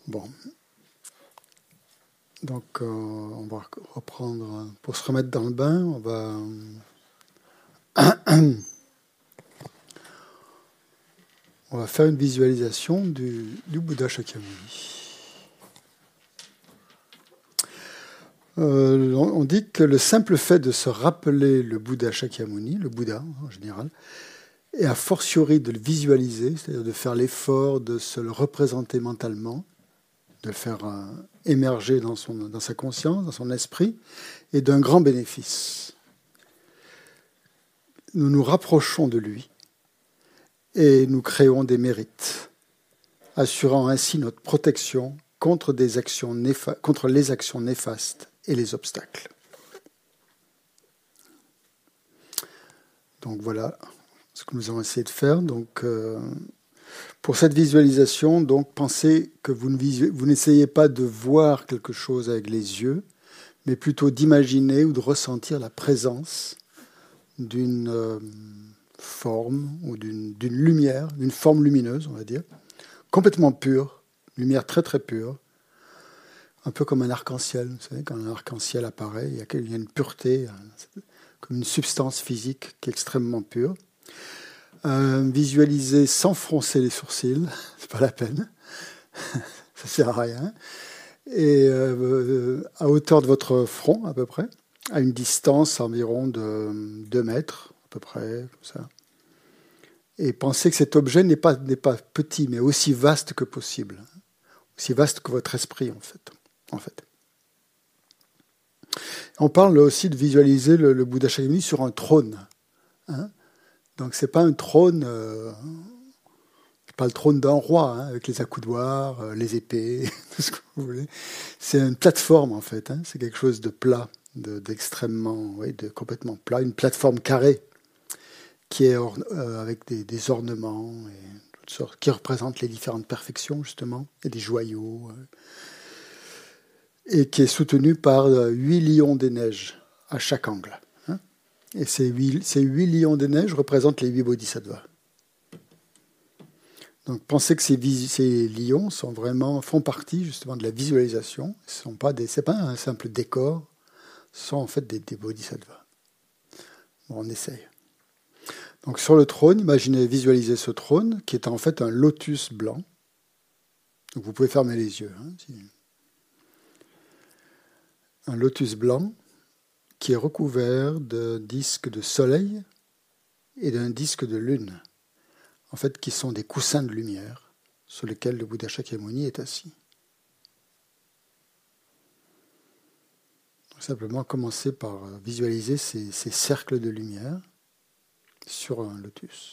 Bon, donc on va reprendre, pour se remettre dans le bain, on va faire une visualisation du Bouddha Shakyamuni. On dit que le simple fait de se rappeler le Bouddha Shakyamuni, le Bouddha en général, et a fortiori de le visualiser, c'est-à-dire de faire l'effort de se le représenter mentalement, de le faire émerger dans sa conscience, dans son esprit, est d'un grand bénéfice. Nous nous rapprochons de lui et nous créons des mérites, assurant ainsi notre protection contre les actions néfastes et les obstacles. Donc voilà ce que nous allons essayer de faire. Donc, pour cette visualisation, donc, pensez que vous n'essayez pas de voir quelque chose avec les yeux, mais plutôt d'imaginer ou de ressentir la présence d'une forme ou d'une lumière, d'une forme lumineuse, on va dire, complètement pure, lumière très très pure, un peu comme un arc-en-ciel. Vous savez, quand un arc-en-ciel apparaît, il y a une pureté, comme une substance physique qui est extrêmement pure. Visualisez sans froncer les sourcils, c'est pas la peine, ça sert à rien. Et à hauteur de votre front à peu près, à une distance environ de 2 mètres à peu près, comme ça. Et pensez que cet objet n'est pas petit, mais aussi vaste que possible, aussi vaste que votre esprit en fait. On parle aussi de visualiser le Bouddha Shakyamuni sur un trône. Donc c'est pas un trône, pas le trône d'un roi, avec les accoudoirs, les épées, tout ce que vous voulez. C'est une plateforme en fait. C'est quelque chose de plat, d'extrêmement, de complètement plat, une plateforme carrée qui est avec des ornements et toutes sortes, qui représentent les différentes perfections justement, et des joyaux, et qui est soutenue par 8 lions des neiges à chaque angle. Et ces 8 lions des neiges représentent les 8 bodhisattvas. Donc pensez que ces lions font partie justement de la visualisation. Ce n'est pas un simple décor, ce sont en fait des bodhisattvas. Bon, on essaye. Donc sur le trône, visualisez ce trône qui est en fait un lotus blanc. Donc vous pouvez fermer les yeux. Un lotus blanc qui est recouvert d'un disque de soleil et d'un disque de lune, en fait, qui sont des coussins de lumière sur lesquels le Bouddha Shakyamuni est assis. Simplement commencer par visualiser ces cercles de lumière sur un lotus.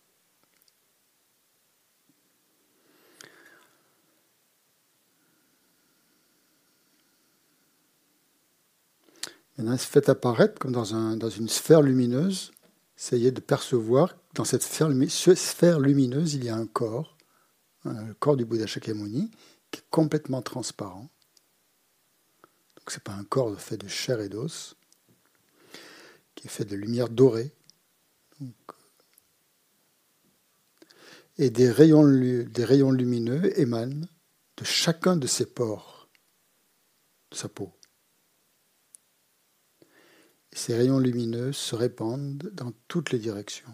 Maintenant, faites apparaître, comme dans une sphère lumineuse, essayez de percevoir que dans cette sphère lumineuse, il y a un corps, le corps du Bouddha Shakyamuni, qui est complètement transparent. Donc ce n'est pas un corps fait de chair et d'os, qui est fait de lumière dorée. Et des rayons lumineux émanent de chacun de ses pores de sa peau. Et ces rayons lumineux se répandent dans toutes les directions.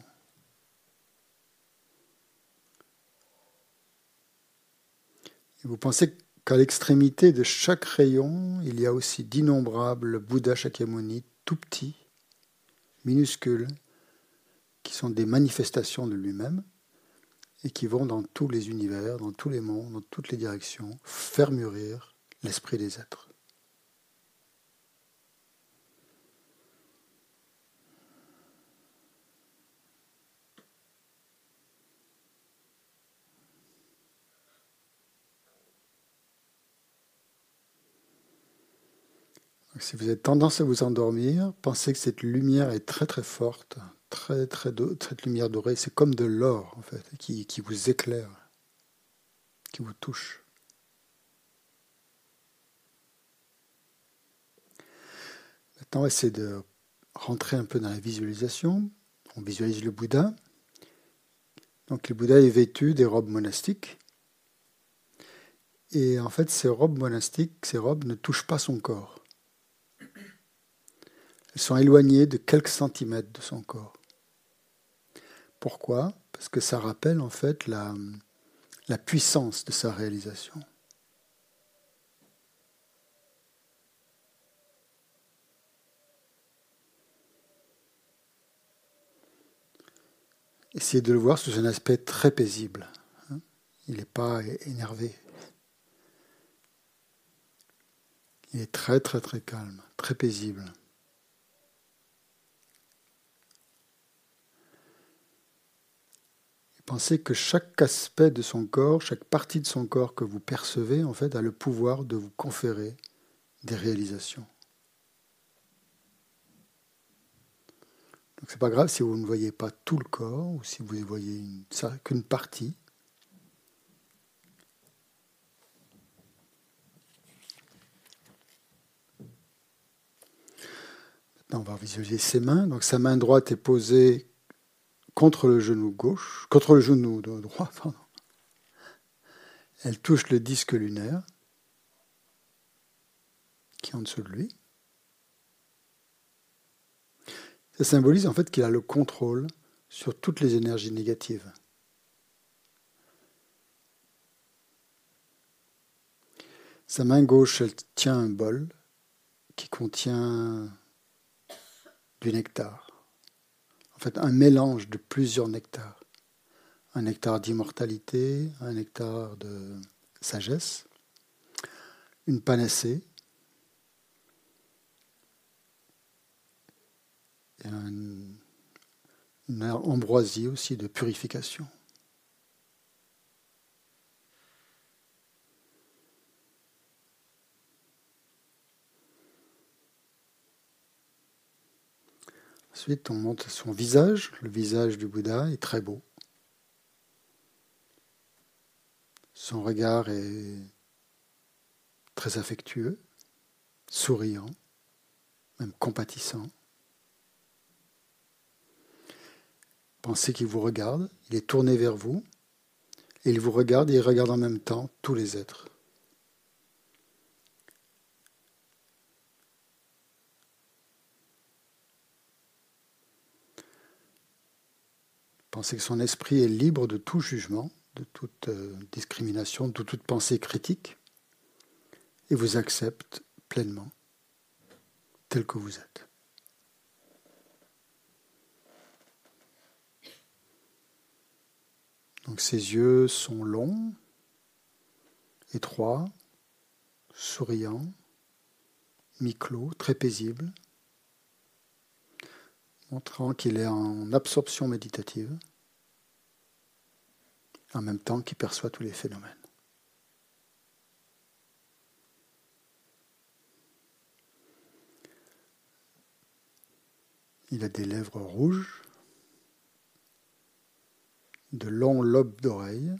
Et vous pensez qu'à l'extrémité de chaque rayon, il y a aussi d'innombrables Bouddha Shakyamuni tout petits, minuscules, qui sont des manifestations de lui-même et qui vont dans tous les univers, dans tous les mondes, dans toutes les directions, faire mûrir l'esprit des êtres. Si vous avez tendance à vous endormir, pensez que cette lumière est très très forte, cette lumière dorée, c'est comme de l'or en fait, qui vous éclaire, qui vous touche. Maintenant, on va essayer de rentrer un peu dans la visualisation. On visualise le Bouddha. Donc le Bouddha est vêtu des robes monastiques. Et en fait, ces robes monastiques, ces robes ne touchent pas son corps. Elles sont éloignées de quelques centimètres de son corps. Pourquoi? Parce que ça rappelle en fait la puissance de sa réalisation. Essayez de le voir sous un aspect très paisible. Il n'est pas énervé. Il est très très très calme, très paisible. Et pensez que chaque aspect de son corps, chaque partie de son corps que vous percevez, en fait, a le pouvoir de vous conférer des réalisations. Donc c'est pas grave si vous ne voyez pas tout le corps ou si vous ne voyez qu'une partie. Maintenant, on va visualiser ses mains. Donc sa main droite est posée contre le genou gauche, contre le genou droit, pardon. Elle touche le disque lunaire qui est en dessous de lui. Ça symbolise en fait qu'il a le contrôle sur toutes les énergies négatives. Sa main gauche, elle tient un bol qui contient du nectar. En fait, un mélange de plusieurs nectars. Un nectar d'immortalité, un nectar de sagesse, une panacée et une ambroisie aussi de purification. Ensuite, on monte son visage. Le visage du Bouddha est très beau. Son regard est très affectueux, souriant, même compatissant. Pensez qu'il vous regarde, il est tourné vers vous, et il vous regarde et il regarde en même temps tous les êtres. Pensez que son esprit est libre de tout jugement, de toute discrimination, de toute pensée critique, et vous accepte pleinement, tel que vous êtes. Donc ses yeux sont longs, étroits, souriants, mi-clos, très paisibles, montrant qu'il est en absorption méditative, en même temps qu'il perçoit tous les phénomènes. Il a des lèvres rouges, de longs lobes d'oreilles,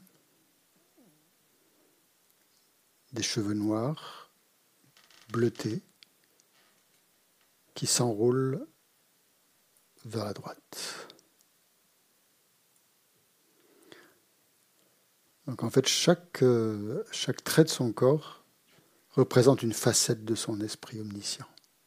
des cheveux noirs, bleutés, qui s'enroulent vers la droite. Donc en fait, chaque trait de son corps représente une facette de son esprit omniscient.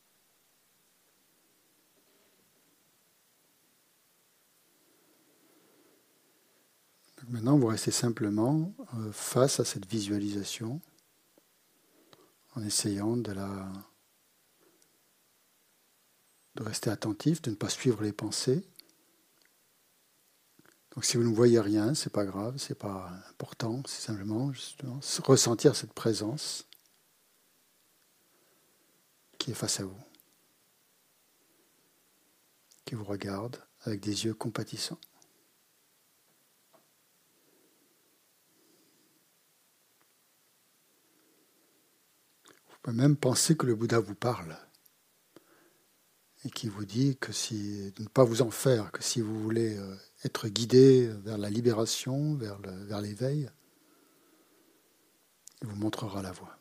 Donc maintenant, vous restez simplement face à cette visualisation en essayant de rester attentif, de ne pas suivre les pensées. Donc si vous ne voyez rien, c'est pas grave, c'est pas important, c'est simplement justement ressentir cette présence qui est face à vous, qui vous regarde avec des yeux compatissants. Vous pouvez même penser que le Bouddha vous parle et qui vous dit que de ne pas vous en faire, que si vous voulez être guidé vers la libération, vers l'éveil, il vous montrera la voie.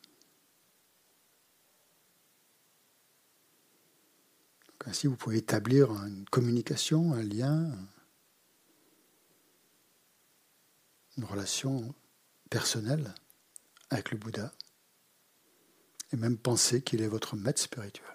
Donc ainsi, vous pouvez établir une communication, un lien, une relation personnelle, avec le Bouddha, et même penser qu'il est votre maître spirituel.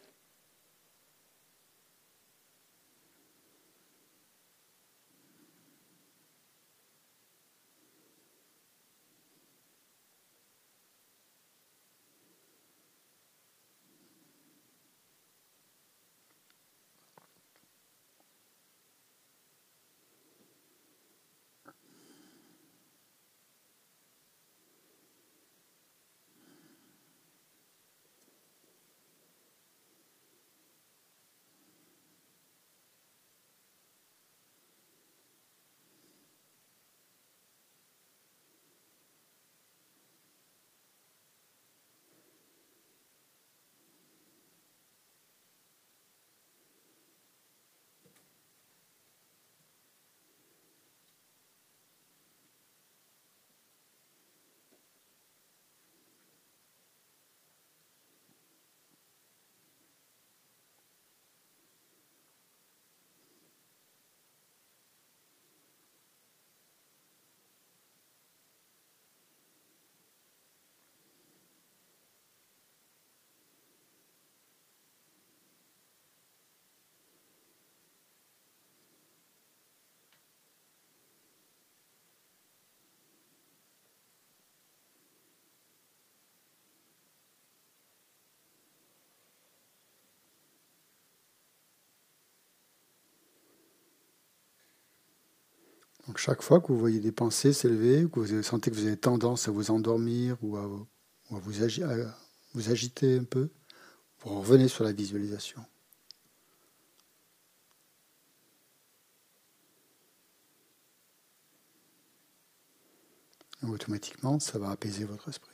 Donc chaque fois que vous voyez des pensées s'élever, que vous sentez que vous avez tendance à vous endormir ou à vous agiter un peu, vous revenez sur la visualisation. Et automatiquement, ça va apaiser votre esprit.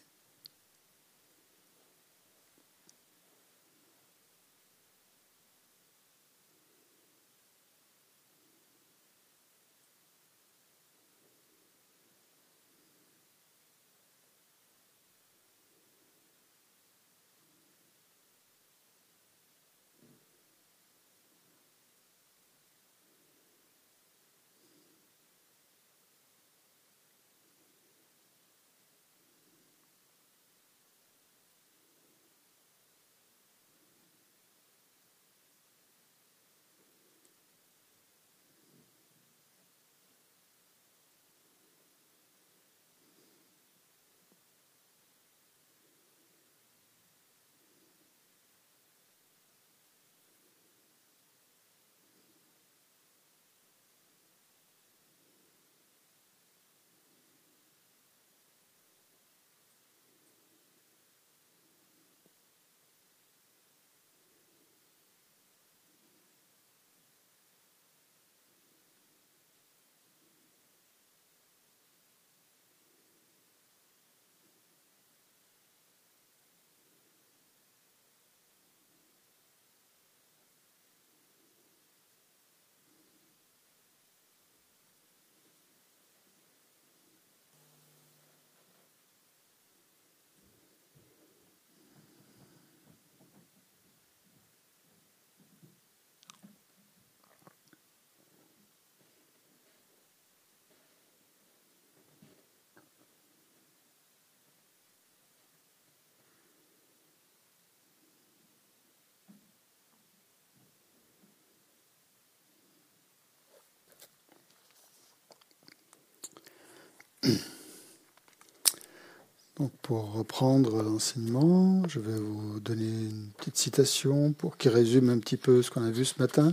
Donc pour reprendre l'enseignement, je vais vous donner une petite citation qui résume un petit peu ce qu'on a vu ce matin.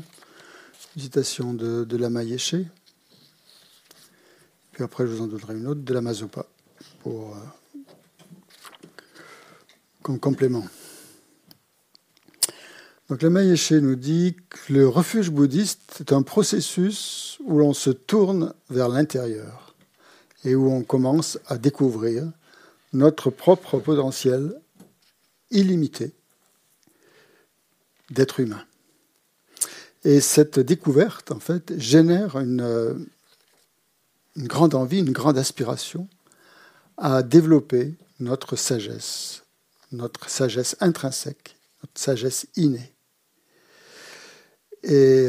Une citation de Lama Yeshe. Puis après, je vous en donnerai une autre de Lama Zopa comme complément. Donc Lama Yeshe nous dit que le refuge bouddhiste est un processus où l'on se tourne vers l'intérieur et où on commence à découvrir notre propre potentiel illimité d'être humain. Et cette découverte, en fait, génère une grande envie, une grande aspiration à développer notre sagesse intrinsèque, notre sagesse innée. Et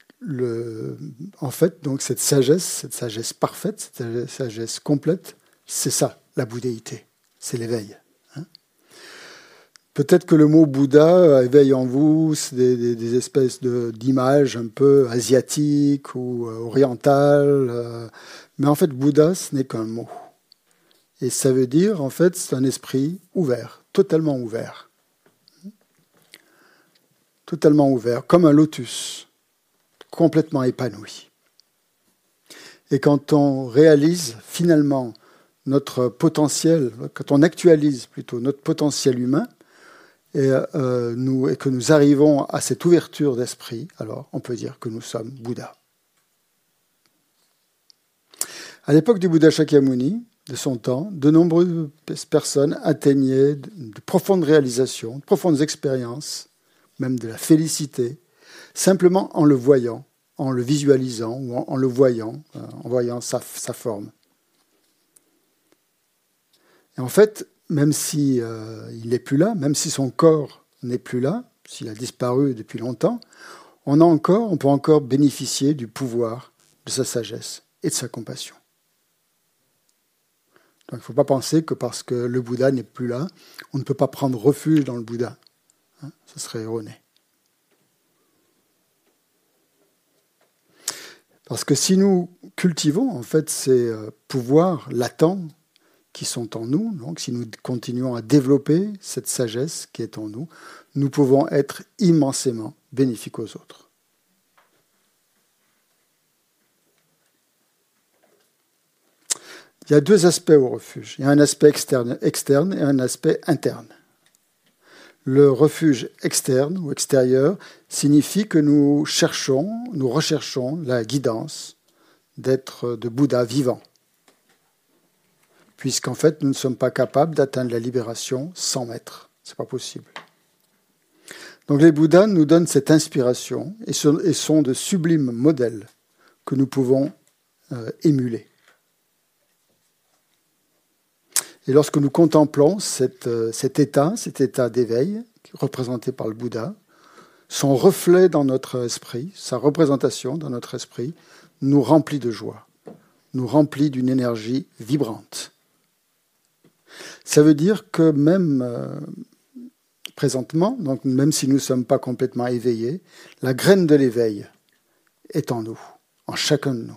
en fait, donc cette sagesse parfaite, cette sagesse complète, c'est ça, la bouddhéité, c'est l'éveil. Peut-être que le mot Bouddha éveille en vous des espèces d'images un peu asiatiques ou orientales, mais en fait, Bouddha, ce n'est qu'un mot. Et ça veut dire, en fait, c'est un esprit ouvert, totalement ouvert. Totalement ouvert, comme un lotus, complètement épanoui. Et quand on réalise finalement notre potentiel, quand on actualise plutôt notre potentiel humain, et que nous arrivons à cette ouverture d'esprit, alors on peut dire que nous sommes Bouddha. À l'époque du Bouddha Shakyamuni, de son temps, de nombreuses personnes atteignaient de profondes réalisations, de profondes expériences, même de la félicité, simplement en le voyant, en le visualisant ou en le voyant, en voyant sa forme. Et en fait, même si il n'est plus là, même si son corps n'est plus là, s'il a disparu depuis longtemps, on peut encore bénéficier du pouvoir de sa sagesse et de sa compassion. Donc il ne faut pas penser que parce que le Bouddha n'est plus là, on ne peut pas prendre refuge dans le Bouddha. Ce serait erroné. Parce que si nous cultivons en fait ces pouvoirs latents qui sont en nous, donc si nous continuons à développer cette sagesse qui est en nous, nous pouvons être immensément bénéfiques aux autres. Il y a deux aspects au refuge. Il y a un aspect externe et un aspect interne. Le refuge externe ou extérieur signifie que nous recherchons la guidance d'être de Bouddha vivant. Puisqu'en fait, nous ne sommes pas capables d'atteindre la libération sans maître. Ce n'est pas possible. Donc les Bouddhas nous donnent cette inspiration et sont de sublimes modèles que nous pouvons émuler. Et lorsque nous contemplons cet état d'éveil représenté par le Bouddha, son reflet dans notre esprit, sa représentation dans notre esprit, nous remplit de joie, nous remplit d'une énergie vibrante. Ça veut dire que même présentement, donc même si nous ne sommes pas complètement éveillés, la graine de l'éveil est en nous, en chacun de nous.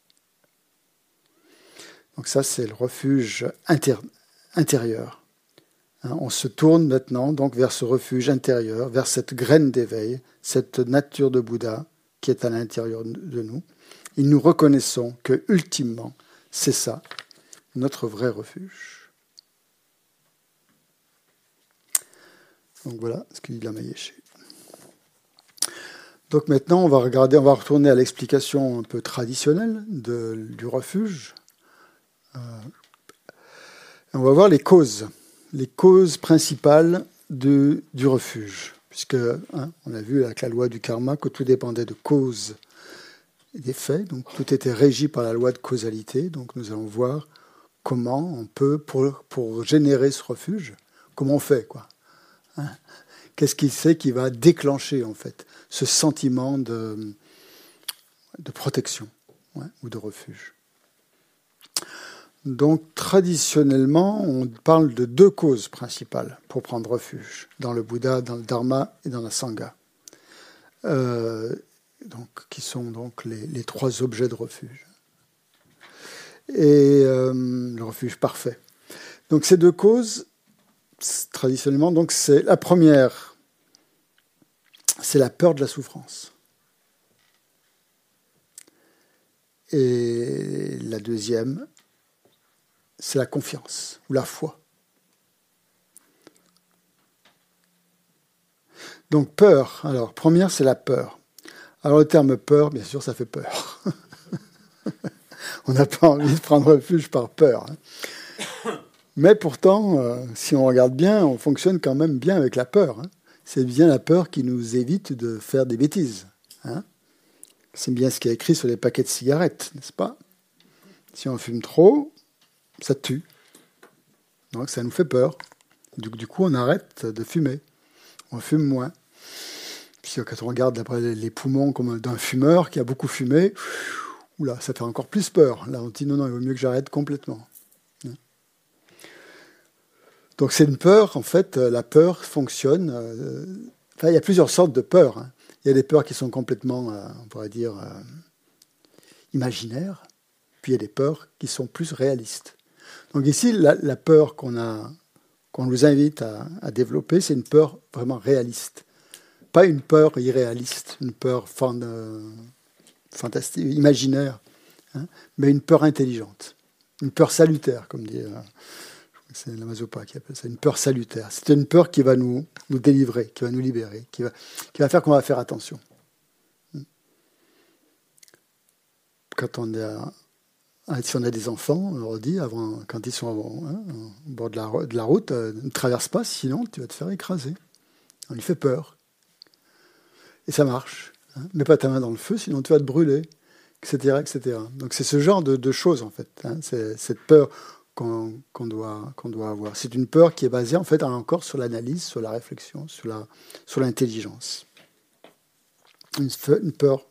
Donc ça, c'est le refuge intérieur. On se tourne maintenant donc vers ce refuge intérieur, vers cette graine d'éveil, cette nature de Bouddha qui est à l'intérieur de nous. Et nous reconnaissons que, ultimement, c'est ça, notre vrai refuge. Donc voilà ce qu'il a mailléché. Donc maintenant, on va retourner à l'explication un peu traditionnelle du refuge. On va voir les causes principales du refuge. Puisque on a vu avec la loi du karma que tout dépendait de causes et d'effets, donc tout était régi par la loi de causalité. Donc nous allons voir comment on peut, pour générer ce refuge, comment on fait, quoi. Qu'est-ce qui va déclencher en fait ce sentiment de protection ou de refuge. Donc traditionnellement, on parle de deux causes principales pour prendre refuge dans le Bouddha, dans le Dharma et dans la Sangha, qui sont donc les trois objets de refuge. Et le refuge parfait. Donc ces deux causes, traditionnellement, donc c'est la première, c'est la peur de la souffrance. Et la deuxième, c'est la confiance ou la foi. Donc peur, alors première c'est la peur. Alors le terme peur, bien sûr, ça fait peur. On n'a pas envie de prendre refuge par peur. Mais pourtant, si on regarde bien, on fonctionne quand même bien avec la peur. C'est bien la peur qui nous évite de faire des bêtises. C'est bien ce qui est écrit sur les paquets de cigarettes, n'est-ce pas? Si on fume trop, ça tue. Donc ça nous fait peur. Du coup, on arrête de fumer. On fume moins. Puis quand on regarde après les poumons comme d'un fumeur qui a beaucoup fumé, oula, ça fait encore plus peur. Là, on dit non, il vaut mieux que j'arrête complètement. Donc c'est une peur, en fait, la peur fonctionne. Enfin, il y a plusieurs sortes de peurs. Hein. Il y a des peurs qui sont complètement, on pourrait dire, imaginaires, puis il y a des peurs qui sont plus réalistes. Donc ici, la peur qu'on nous invite à développer, c'est une peur vraiment réaliste. Pas une peur irréaliste, une peur fantastique, imaginaire, hein, mais une peur intelligente, une peur salutaire, comme dit... c'est la Mazopa qui appelle ça, une peur salutaire. C'est une peur qui va nous délivrer, qui va nous libérer, qui va faire qu'on va faire attention. Quand si on a des enfants, on leur dit, quand ils sont au bord de la route, ne traverse pas, sinon tu vas te faire écraser. On lui fait peur. Et ça marche. Hein. Mets pas ta main dans le feu, sinon tu vas te brûler, etc. etc. Donc c'est ce genre de choses, en fait. Hein. C'est cette peur qu'on doit avoir. C'est une peur qui est basée, en fait, encore sur l'analyse, sur la réflexion, sur l'intelligence. Une peur...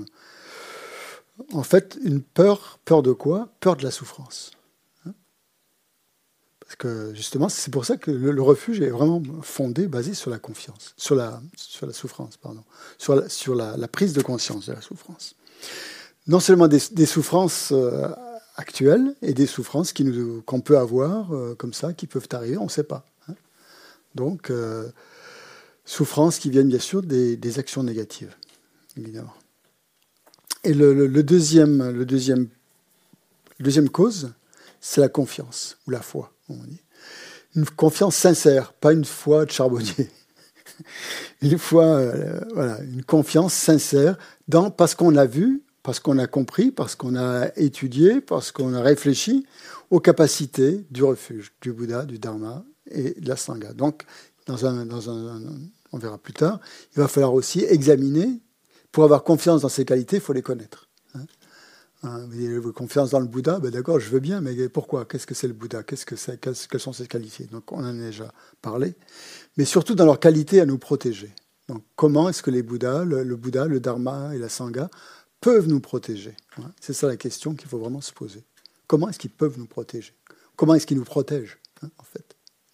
en fait, une peur de quoi? Peur de la souffrance. Hein. Parce que, justement, c'est pour ça que le refuge est vraiment fondé, basé sur la confiance, sur la souffrance, pardon, sur la prise de conscience de la souffrance. Non seulement des souffrances actuelles et des souffrances qu'on peut avoir comme ça, qui peuvent arriver, on ne sait pas. Hein. Donc, souffrances qui viennent bien sûr des actions négatives, évidemment. Et le deuxième cause, c'est la confiance, ou la foi, on dit. Une confiance sincère, pas une foi de charbonnier. Une confiance sincère parce qu'on a vu, parce qu'on a compris, parce qu'on a étudié, parce qu'on a réfléchi aux capacités du refuge, du Bouddha, du Dharma et de la Sangha. Donc, on verra plus tard, il va falloir aussi examiner. Pour avoir confiance dans ses qualités, il faut les connaître. Vous avez confiance dans le Bouddha, ben d'accord, je veux bien, mais pourquoi? Qu'est-ce que c'est le Bouddha? Quelles sont ses qualités? Donc on en a déjà parlé. Mais surtout dans leur qualité à nous protéger. Donc comment est-ce que les Bouddhas, le Bouddha, le Dharma et la Sangha peuvent nous protéger? C'est ça la question qu'il faut vraiment se poser. Comment est-ce qu'ils peuvent nous protéger? Comment est-ce qu'ils nous protègent, en fait?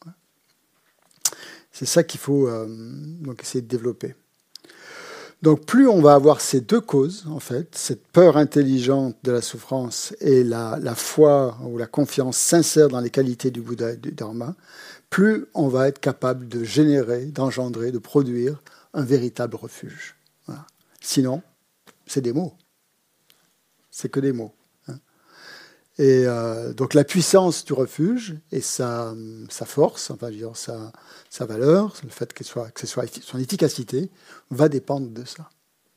C'est ça qu'il faut donc essayer de développer. Donc plus on va avoir ces deux causes, en fait, cette peur intelligente de la souffrance et la foi ou la confiance sincère dans les qualités du Bouddha et du Dharma, plus on va être capable de générer, d'engendrer, de produire un véritable refuge. Voilà. Sinon, c'est des mots. C'est que des mots. Hein. Et donc la puissance du refuge et sa force, enfin, je veux dire, sa valeur, le fait que son efficacité, va dépendre de ça.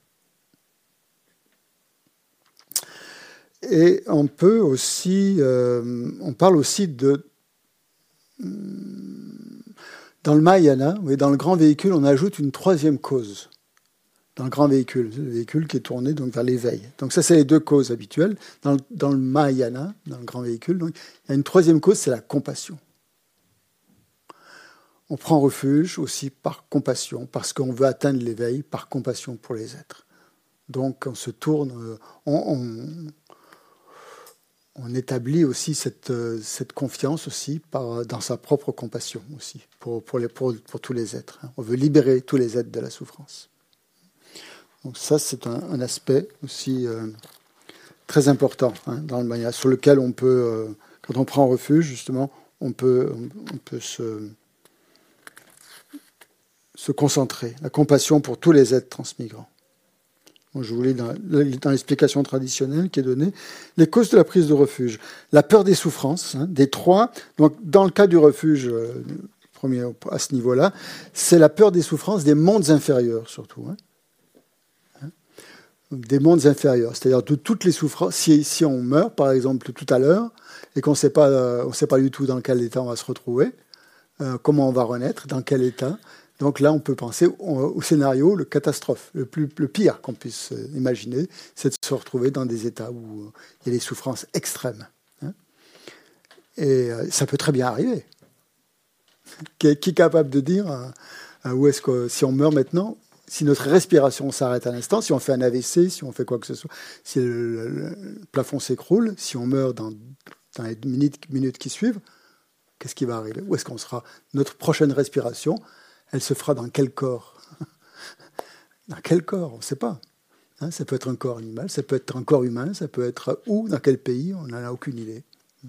Et on peut aussi, on parle aussi de, dans le Mahayana, dans le grand véhicule, on ajoute une troisième cause. Dans le grand véhicule, le véhicule qui est tourné donc vers l'éveil. Donc ça, c'est les deux causes habituelles. Dans le Mahayana, dans le grand véhicule, donc, il y a une troisième cause, c'est la compassion. On prend refuge aussi par compassion, parce qu'on veut atteindre l'éveil par compassion pour les êtres. Donc on se tourne, on établit aussi cette confiance aussi dans sa propre compassion aussi, pour tous les êtres. On veut libérer tous les êtres de la souffrance. Donc ça, c'est un aspect aussi très important dans le Mahayana, sur lequel on peut, quand on prend refuge, justement, on peut se concentrer. La compassion pour tous les êtres transmigrants. Bon, je vous lis dans l'explication traditionnelle qui est donnée, les causes de la prise de refuge. La peur des souffrances, des trois. Donc, dans le cas du refuge, premier à ce niveau-là, c'est la peur des souffrances des mondes inférieurs, surtout. Des mondes inférieurs, c'est-à-dire de toutes les souffrances. Si on meurt, par exemple, tout à l'heure, et qu'on ne sait pas du tout dans quel état on va se retrouver, comment on va renaître, dans quel état. Donc là, on peut penser au scénario, le catastrophe, le pire qu'on puisse imaginer, c'est de se retrouver dans des états où il y a des souffrances extrêmes. Et ça peut très bien arriver. Qui est capable de dire où est-ce que, si on meurt maintenant, si notre respiration s'arrête à l'instant, si on fait un AVC, si on fait quoi que ce soit, si le plafond s'écroule, si on meurt dans les minutes qui suivent, Qu'est-ce qui va arriver? Où est-ce qu'on sera? Notre prochaine respiration, elle se fera dans quel corps? Dans quel corps? On ne sait pas. Hein, ça peut être un corps animal, ça peut être un corps humain, ça peut être où, dans quel pays, on n'en a aucune idée.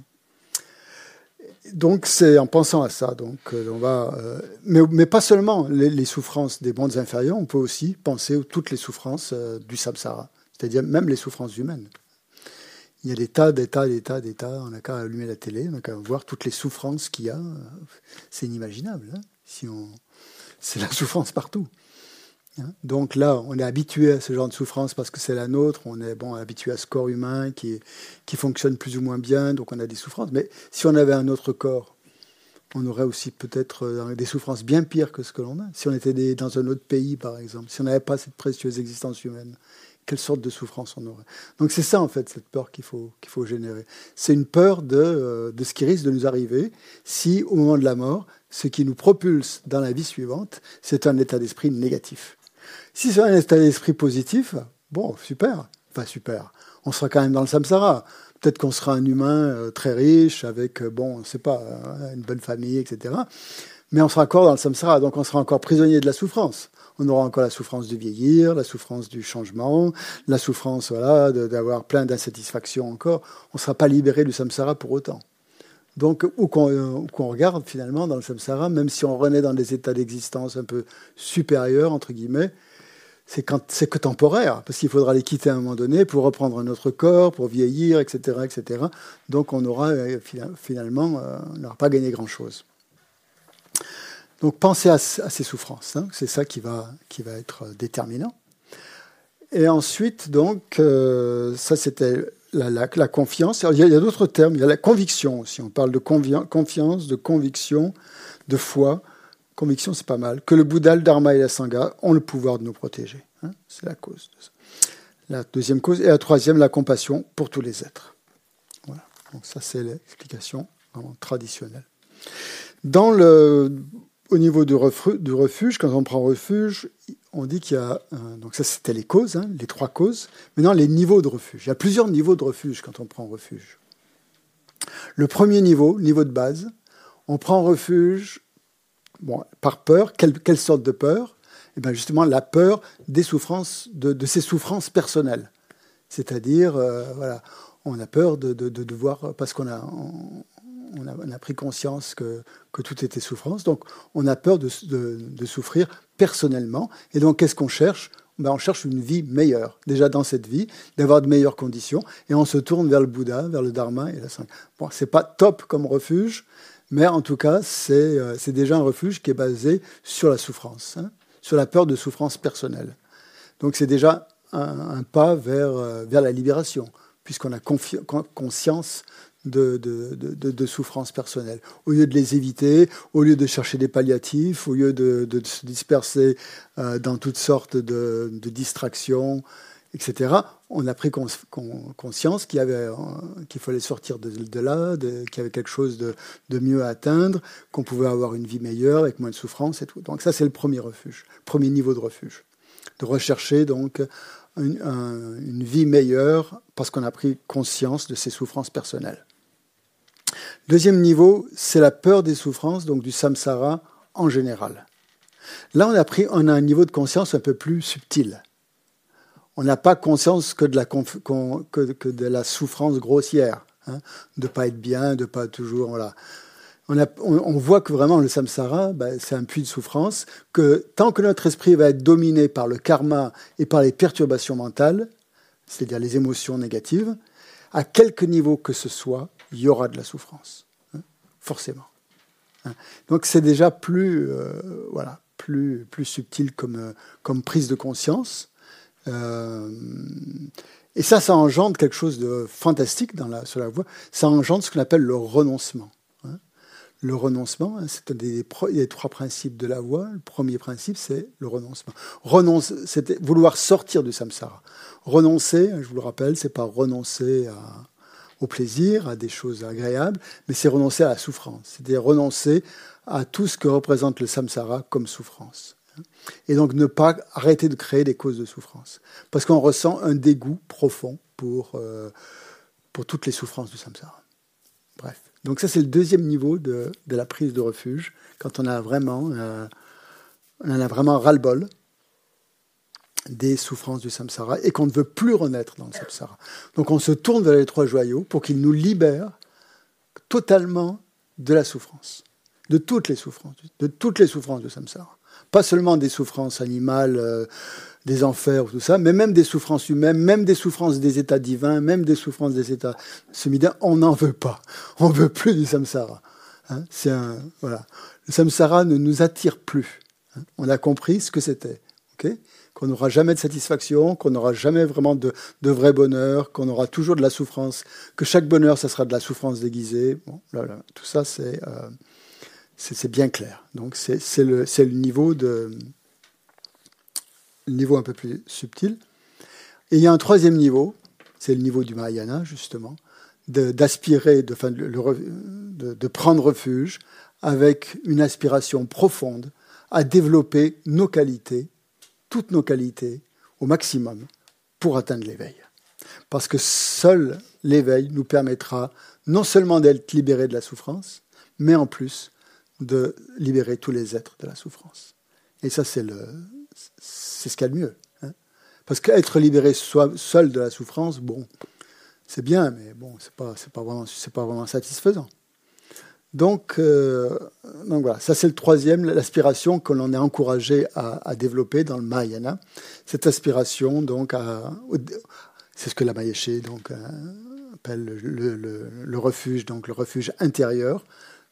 Donc c'est en pensant à ça, donc on va, mais pas seulement les souffrances des mondes inférieurs, on peut aussi penser à toutes les souffrances du samsara, c'est-à-dire même les souffrances humaines. Il y a des tas, on n'a qu'à allumer la télé, on n'a qu'à voir toutes les souffrances qu'il y a, c'est inimaginable. Hein, c'est la souffrance partout. Hein. Donc là, on est habitué à ce genre de souffrance parce que c'est la nôtre, on est habitué à ce corps humain qui fonctionne plus ou moins bien, donc on a des souffrances. Mais si on avait un autre corps, on aurait aussi peut-être des souffrances bien pires que ce que l'on a. Si on était dans un autre pays, par exemple, si on n'avait pas cette précieuse existence humaine, quelle sorte de souffrance on aurait? Donc c'est ça, en fait, cette peur qu'il faut générer. C'est une peur de ce qui risque de nous arriver si, au moment de la mort, ce qui nous propulse dans la vie suivante, c'est un état d'esprit négatif. Si c'est un état d'esprit positif, bon, super. Enfin, super. On sera quand même dans le samsara. Peut-être qu'on sera un humain très riche, avec, on ne sait pas, une bonne famille, etc. Mais on sera encore dans le samsara, donc on sera encore prisonnier de la souffrance. On aura encore la souffrance de vieillir, la souffrance du changement, la souffrance d'avoir plein d'insatisfactions encore. On ne sera pas libéré du samsara pour autant. Donc, où qu'on regarde finalement dans le samsara, même si on renaît dans des états d'existence un peu supérieurs, entre guillemets, c'est que temporaire, parce qu'il faudra les quitter à un moment donné pour reprendre un autre corps, pour vieillir, etc., etc. Donc on aura finalement, on n'aura pas gagné grand-chose. Donc pensez à ces souffrances, hein, c'est ça qui va être déterminant. Et ensuite, donc, ça c'était la confiance. Alors, il y a d'autres termes, il y a la conviction aussi. On parle de confiance, de conviction, de foi. Conviction, c'est pas mal. Que le Bouddha, le Dharma et la Sangha ont le pouvoir de nous protéger. Hein, c'est la cause de ça. La deuxième cause. Et la troisième, la compassion pour tous les êtres. Voilà. Donc ça, c'est l'explication vraiment traditionnelle. Au niveau du refuge, quand on prend refuge, on dit qu'il y a... donc ça, c'était les causes, hein, les trois causes. Maintenant, les niveaux de refuge. Il y a plusieurs niveaux de refuge quand on prend refuge. Le premier niveau de base, on prend refuge... par peur, quelle sorte de peur? Eh bien justement, la peur des souffrances, de ces souffrances personnelles. C'est-à-dire, on a peur de voir, parce qu'on a pris conscience que tout était souffrance, donc on a peur de souffrir personnellement. Et donc, qu'est-ce qu'on cherche? On cherche une vie meilleure, déjà dans cette vie, d'avoir de meilleures conditions, et on se tourne vers le Bouddha, vers le Dharma et la Sangha. Bon, c'est pas top comme refuge, mais en tout cas, c'est déjà un refuge qui est basé sur la souffrance, hein, sur la peur de souffrance personnelle. Donc c'est déjà un pas vers la libération, puisqu'on a conscience de souffrances personnelles. Au lieu de les éviter, au lieu de chercher des palliatifs, au lieu de se disperser dans toutes sortes de distractions, etc., on a pris conscience qu'il fallait sortir de là, qu'il y avait quelque chose de mieux à atteindre, qu'on pouvait avoir une vie meilleure avec moins de souffrance et tout. Donc ça, c'est le premier refuge, premier niveau de refuge. De rechercher donc une vie meilleure parce qu'on a pris conscience de ses souffrances personnelles. Deuxième niveau, c'est la peur des souffrances, donc du samsara en général. Là, on a un niveau de conscience un peu plus subtil. On n'a pas conscience que de la souffrance grossière, hein, de ne pas être bien, de ne pas toujours... Voilà. On voit que vraiment le samsara, c'est un puits de souffrance, que tant que notre esprit va être dominé par le karma et par les perturbations mentales, c'est-à-dire les émotions négatives, à quelque niveau que ce soit, il y aura de la souffrance, hein, forcément. Hein. Donc c'est déjà plus subtil comme prise de conscience. Et ça engendre quelque chose de fantastique sur la voie. Ça engendre ce qu'on appelle le renoncement. Hein. Le renoncement, hein, c'est les trois principes de la voie. Le premier principe, c'est le renoncement. C'est vouloir sortir du samsara. Renoncer, je vous le rappelle, c'est pas renoncer au plaisir, à des choses agréables, mais c'est renoncer à la souffrance. C'est-à-dire renoncer à tout ce que représente le samsara comme souffrance. Et donc ne pas arrêter de créer des causes de souffrance. Parce qu'on ressent un dégoût profond pour toutes les souffrances du samsara. Bref. Donc ça, c'est le deuxième niveau de la prise de refuge, quand on en a vraiment ras-le-bol des souffrances du samsara et qu'on ne veut plus renaître dans le samsara. Donc on se tourne vers les trois joyaux pour qu'ils nous libèrent totalement de la souffrance, de toutes les souffrances du samsara. Pas seulement des souffrances animales, des enfers, tout ça, mais même des souffrances humaines, même des souffrances des états divins, même des souffrances des états semi-divins. On n'en veut pas. On ne veut plus du samsara. Hein, voilà. Le samsara ne nous attire plus. Hein. On a compris ce que c'était. Okay, qu'on n'aura jamais de satisfaction, qu'on n'aura jamais vraiment de vrai bonheur, qu'on aura toujours de la souffrance, que chaque bonheur, ça sera de la souffrance déguisée. Bon, là, tout ça, c'est bien clair. Donc, c'est le niveau un peu plus subtil. Et il y a un troisième niveau, c'est le niveau du Mahayana, justement, d'aspirer, de prendre refuge avec une aspiration profonde à développer nos qualités, toutes nos qualités, au maximum, pour atteindre l'éveil. Parce que seul l'éveil nous permettra non seulement d'être libérés de la souffrance, mais en plus de libérer tous les êtres de la souffrance. Et ça, c'est ce qu'il y a de mieux. Hein. Parce qu'être libéré seul de la souffrance, bon, c'est bien, mais bon, c'est pas vraiment satisfaisant. Donc voilà, ça c'est le troisième, l'aspiration que l'on est encouragé à développer dans le Mahayana. Cette aspiration, donc, c'est ce que la Mayeshe appelle le refuge, donc le refuge intérieur.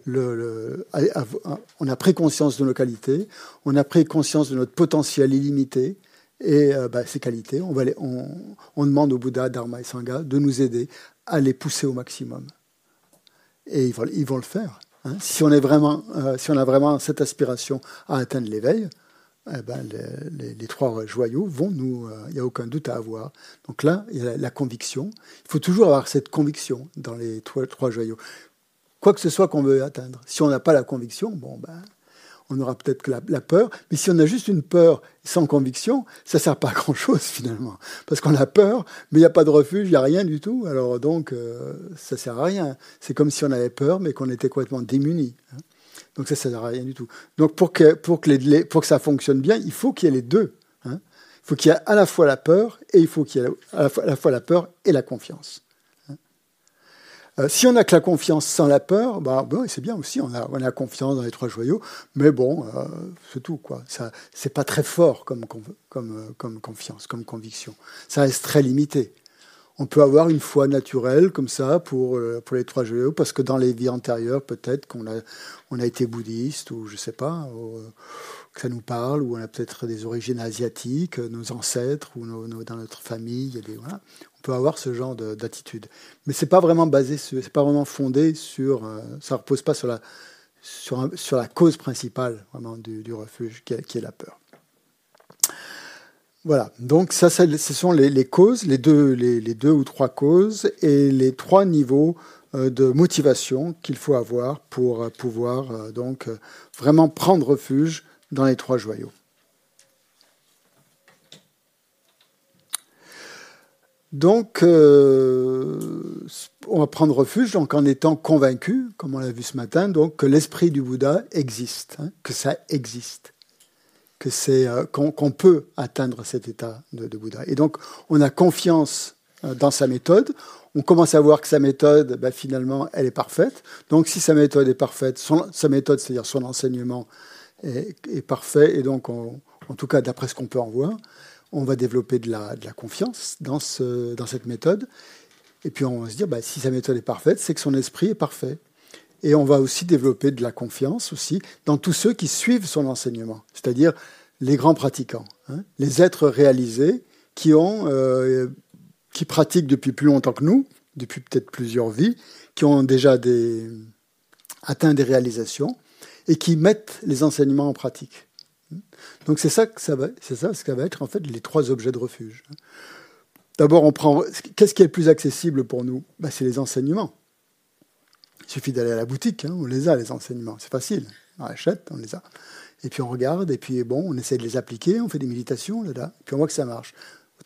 On a pris conscience de nos qualités, on a pris conscience de notre potentiel illimité, et ces qualités, on demande au Bouddha, Dharma et Sangha de nous aider à les pousser au maximum. Et ils vont le faire. Hein. Si on a vraiment cette aspiration à atteindre l'éveil, les trois joyaux vont nous... Il n'y a aucun doute à avoir. Donc là, il y a la conviction. Il faut toujours avoir cette conviction dans les trois joyaux. Quoi que ce soit qu'on veut atteindre. Si on n'a pas la conviction, on aura peut-être que la peur. Mais si on a juste une peur sans conviction, ça ne sert pas à grand-chose finalement. Parce qu'on a peur, mais il n'y a pas de refuge, il n'y a rien du tout. Alors donc, ça ne sert à rien. C'est comme si on avait peur, mais qu'on était complètement démunis. Hein. Donc ça ne sert à rien du tout. Donc pour que ça fonctionne bien, il faut qu'il y ait les deux. Hein. Il faut qu'il y ait à la fois la peur, et il faut qu'il y ait à la fois la peur et la confiance. Si on n'a que la confiance sans la peur, c'est bien aussi, on a confiance dans les trois joyaux, mais bon, c'est tout, quoi. Ça, c'est pas très fort comme confiance, comme conviction. Ça reste très limité. On peut avoir une foi naturelle comme ça pour les trois joyaux, parce que dans les vies antérieures, peut-être qu'on a été bouddhiste, ou je sais pas, que ça nous parle, ou on a peut-être des origines asiatiques, nos ancêtres, ou dans notre famille, il y a voilà. On peut avoir ce genre d'attitude. Mais c'est pas vraiment c'est pas vraiment fondé sur, ça repose pas sur la cause principale vraiment du refuge, qui est la peur. Voilà. Donc ce sont les causes, les deux ou trois causes et les trois niveaux de motivation qu'il faut avoir pour pouvoir vraiment prendre refuge dans les trois joyaux. Donc, on va prendre refuge en étant convaincu, comme on l'a vu ce matin, donc, que l'esprit du Bouddha existe, hein, que ça existe, qu'on peut atteindre cet état de Bouddha. Et donc, on a confiance dans sa méthode. On commence à voir que sa méthode, finalement, elle est parfaite. Donc, si sa méthode est parfaite, sa méthode, c'est-à-dire son enseignement, est parfait. Et donc, en tout cas, d'après ce qu'on peut en voir, on va développer de la confiance dans cette méthode. Et puis on va se dire, si sa méthode est parfaite, c'est que son esprit est parfait. Et on va aussi développer de la confiance aussi dans tous ceux qui suivent son enseignement, c'est-à-dire les grands pratiquants, hein, les êtres réalisés qui pratiquent depuis plus longtemps que nous, depuis peut-être plusieurs vies, qui ont déjà atteint des réalisations et qui mettent les enseignements en pratique. Donc c'est ça ce que va être en fait les trois objets de refuge. D'abord, qu'est-ce qui est le plus accessible pour nous ? C'est les enseignements. Il suffit d'aller à la boutique, hein, on les a les enseignements, c'est facile. On achète, on les a. Et puis on regarde, et puis on essaie de les appliquer, on fait des méditations là-bas, puis on voit que ça marche.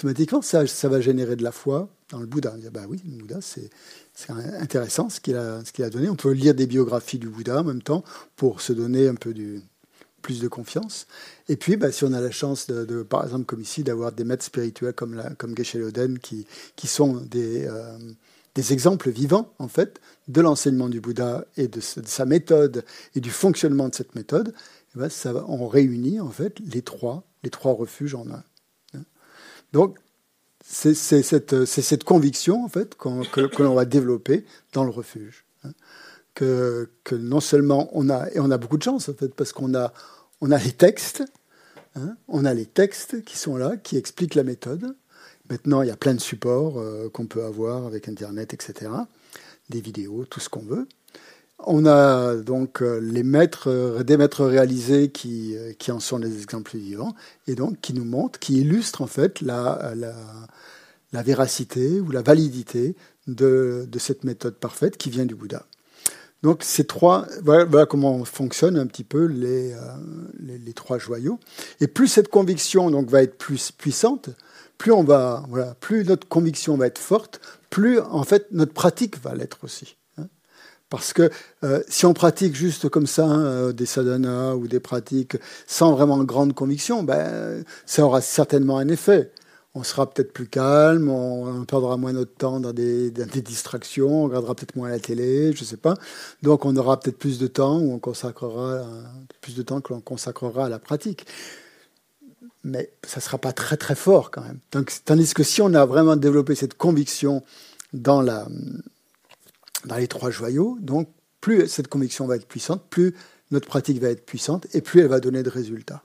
automatiquement, ça va générer de la foi dans le Bouddha. On va dire, ben oui, le Bouddha, c'est intéressant ce qu'il a donné. On peut lire des biographies du Bouddha en même temps pour se donner un peu plus de confiance. Et puis, si on a la chance, par exemple, comme ici, d'avoir des maîtres spirituels comme Geshe Lodden qui sont des exemples vivants, en fait, de l'enseignement du Bouddha et de sa méthode et du fonctionnement de cette méthode, on réunit, en fait, les trois refuges en un. Donc, c'est cette conviction, en fait, que l'on va développer dans le refuge. Que non seulement on a beaucoup de chance, en fait, parce qu'on a les textes, on a les textes qui sont là, qui expliquent la méthode. Maintenant, il y a plein de supports qu'on peut avoir avec Internet, etc., des vidéos, tout ce qu'on veut. On a donc des maîtres réalisés qui en sont des exemples vivants, et donc qui nous montrent, qui illustrent en fait la véracité ou la validité de cette méthode parfaite qui vient du Bouddha. Donc ces trois, voilà comment fonctionnent un petit peu les trois joyaux. Et plus cette conviction donc va être plus puissante, plus notre conviction va être forte, plus en fait notre pratique va l'être aussi. Parce que si on pratique juste comme ça des sadhanas ou des pratiques sans vraiment grande conviction, ça aura certainement un effet. On sera peut-être plus calme, on perdra moins notre temps dans des distractions, on regardera peut-être moins la télé, je ne sais pas. Donc on aura peut-être plus de temps où on consacrera plus de temps que l'on consacrera à la pratique. Mais ça ne sera pas très très fort quand même. Donc, tandis que si on a vraiment développé cette conviction dans les trois joyaux, donc plus cette conviction va être puissante, plus notre pratique va être puissante et plus elle va donner de résultats.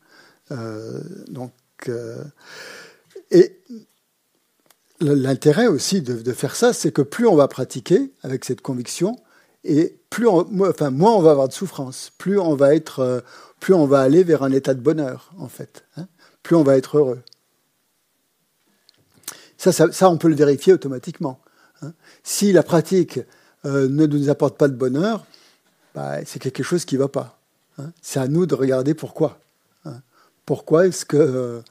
Et l'intérêt aussi de faire ça, c'est que plus on va pratiquer avec cette conviction, et moins on va avoir de souffrance, plus on va aller vers un état de bonheur, en fait. Plus on va être heureux. Ça, on peut le vérifier automatiquement. Si la pratique ne nous apporte pas de bonheur, c'est quelque chose qui ne va pas. C'est à nous de regarder pourquoi. Pourquoi est-ce que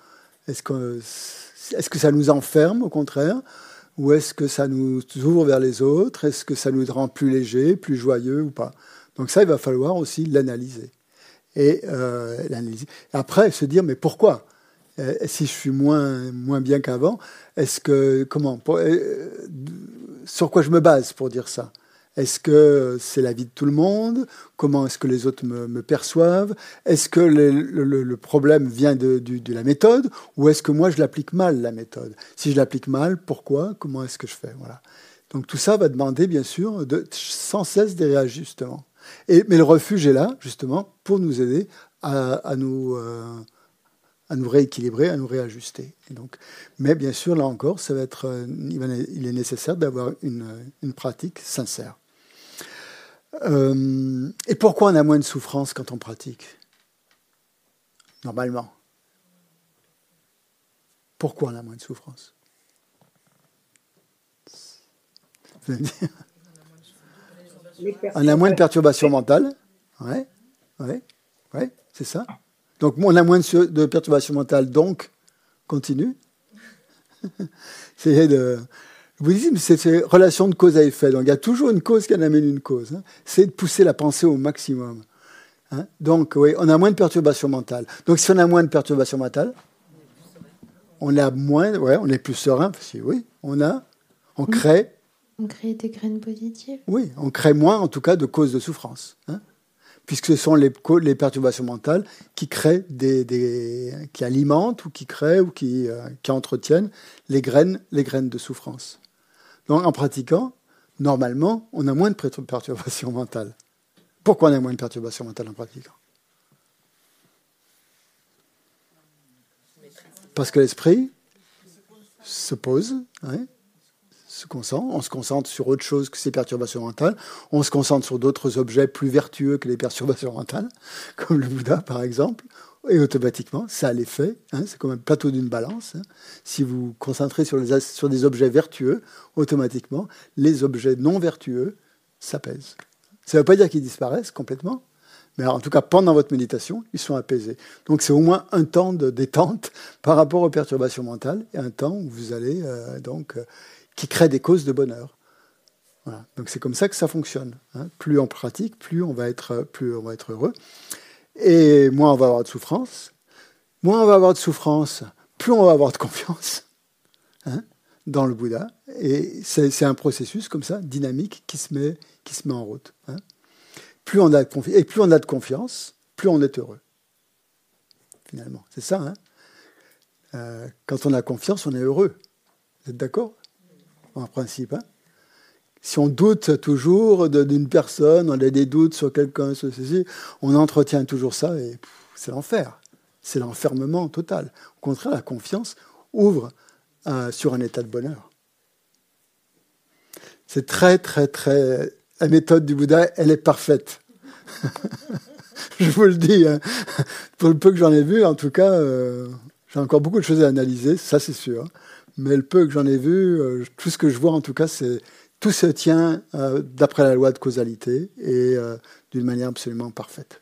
ça nous enferme, au contraire, ou est-ce que ça nous ouvre vers les autres? Est-ce que ça nous rend plus léger, plus joyeux ou pas? Donc ça, il va falloir aussi l'analyser. Et après, se dire, mais pourquoi? Si je suis moins bien qu'avant, sur quoi je me base pour dire ça? Est-ce que c'est la vie de tout le monde? Comment est-ce que les autres me perçoivent? Est-ce que le problème vient de la méthode? Ou est-ce que moi, je l'applique mal, la méthode? Si je l'applique mal, pourquoi? Comment est-ce que je fais? Voilà. Donc tout ça va demander, bien sûr, sans cesse des réajustements. Mais le refuge est là, justement, pour nous aider à nous rééquilibrer, à nous réajuster. Et donc, mais bien sûr, là encore, il est nécessaire d'avoir une pratique sincère. Et pourquoi on a moins de souffrance quand on pratique? Normalement. Pourquoi on a moins de souffrance? Vous allez me dire? On a moins de perturbations mentales. Ouais, c'est ça. Donc, on a moins de perturbations mentales, donc, continue. Le bouddhisme, c'est une relation de cause à effet. Donc, il y a toujours une cause qui en amène une cause. C'est de pousser la pensée au maximum. Donc, oui, on a moins de perturbations mentales. Donc, si on a moins de perturbations mentales, on est plus serein. Parce que, oui, on crée. On crée des graines positives. Oui, on crée moins, en tout cas, de causes de souffrance. Puisque ce sont les perturbations mentales qui créent qui alimentent ou qui créent ou qui entretiennent les graines de souffrance. Donc, en pratiquant, normalement, on a moins de perturbations mentales. Pourquoi on a moins de perturbations mentales en pratiquant? Parce que l'esprit se pose, on se concentre sur autre chose que ces perturbations mentales, on se concentre sur d'autres objets plus vertueux que les perturbations mentales, comme le Bouddha par exemple, et automatiquement, ça a l'effet, c'est comme un plateau d'une balance. Si vous vous concentrez sur des objets vertueux, automatiquement, les objets non vertueux s'apaisent. Ça ne veut pas dire qu'ils disparaissent complètement, Mais en tout cas, pendant votre méditation, ils sont apaisés. Donc c'est au moins un temps de détente par rapport aux perturbations mentales et un temps où vous allez qui crée des causes de bonheur. Voilà. Donc c'est comme ça que ça fonctionne. Plus on pratique, plus on va être heureux. Et moins on va avoir de souffrance. Moins on va avoir de souffrance, plus on va avoir de confiance dans le Bouddha. Et c'est un processus comme ça, dynamique, qui se met en route. Plus on a de confiance, plus on est heureux. Finalement, c'est ça. Quand on a confiance, on est heureux. Vous êtes d'accord ? En principe. Si on doute toujours d'une personne, on a des doutes sur quelqu'un, sur ceci, on entretient toujours ça et c'est l'enfer. C'est l'enfermement total. Au contraire, la confiance ouvre sur un état de bonheur. C'est très, très, très... La méthode du Bouddha, elle est parfaite. Je vous le dis. Pour le peu que j'en ai vu, en tout cas, j'ai encore beaucoup de choses à analyser, ça c'est sûr. Mais le peu que j'en ai vu, tout ce que je vois, en tout cas, c'est... Tout se tient d'après la loi de causalité et d'une manière absolument parfaite.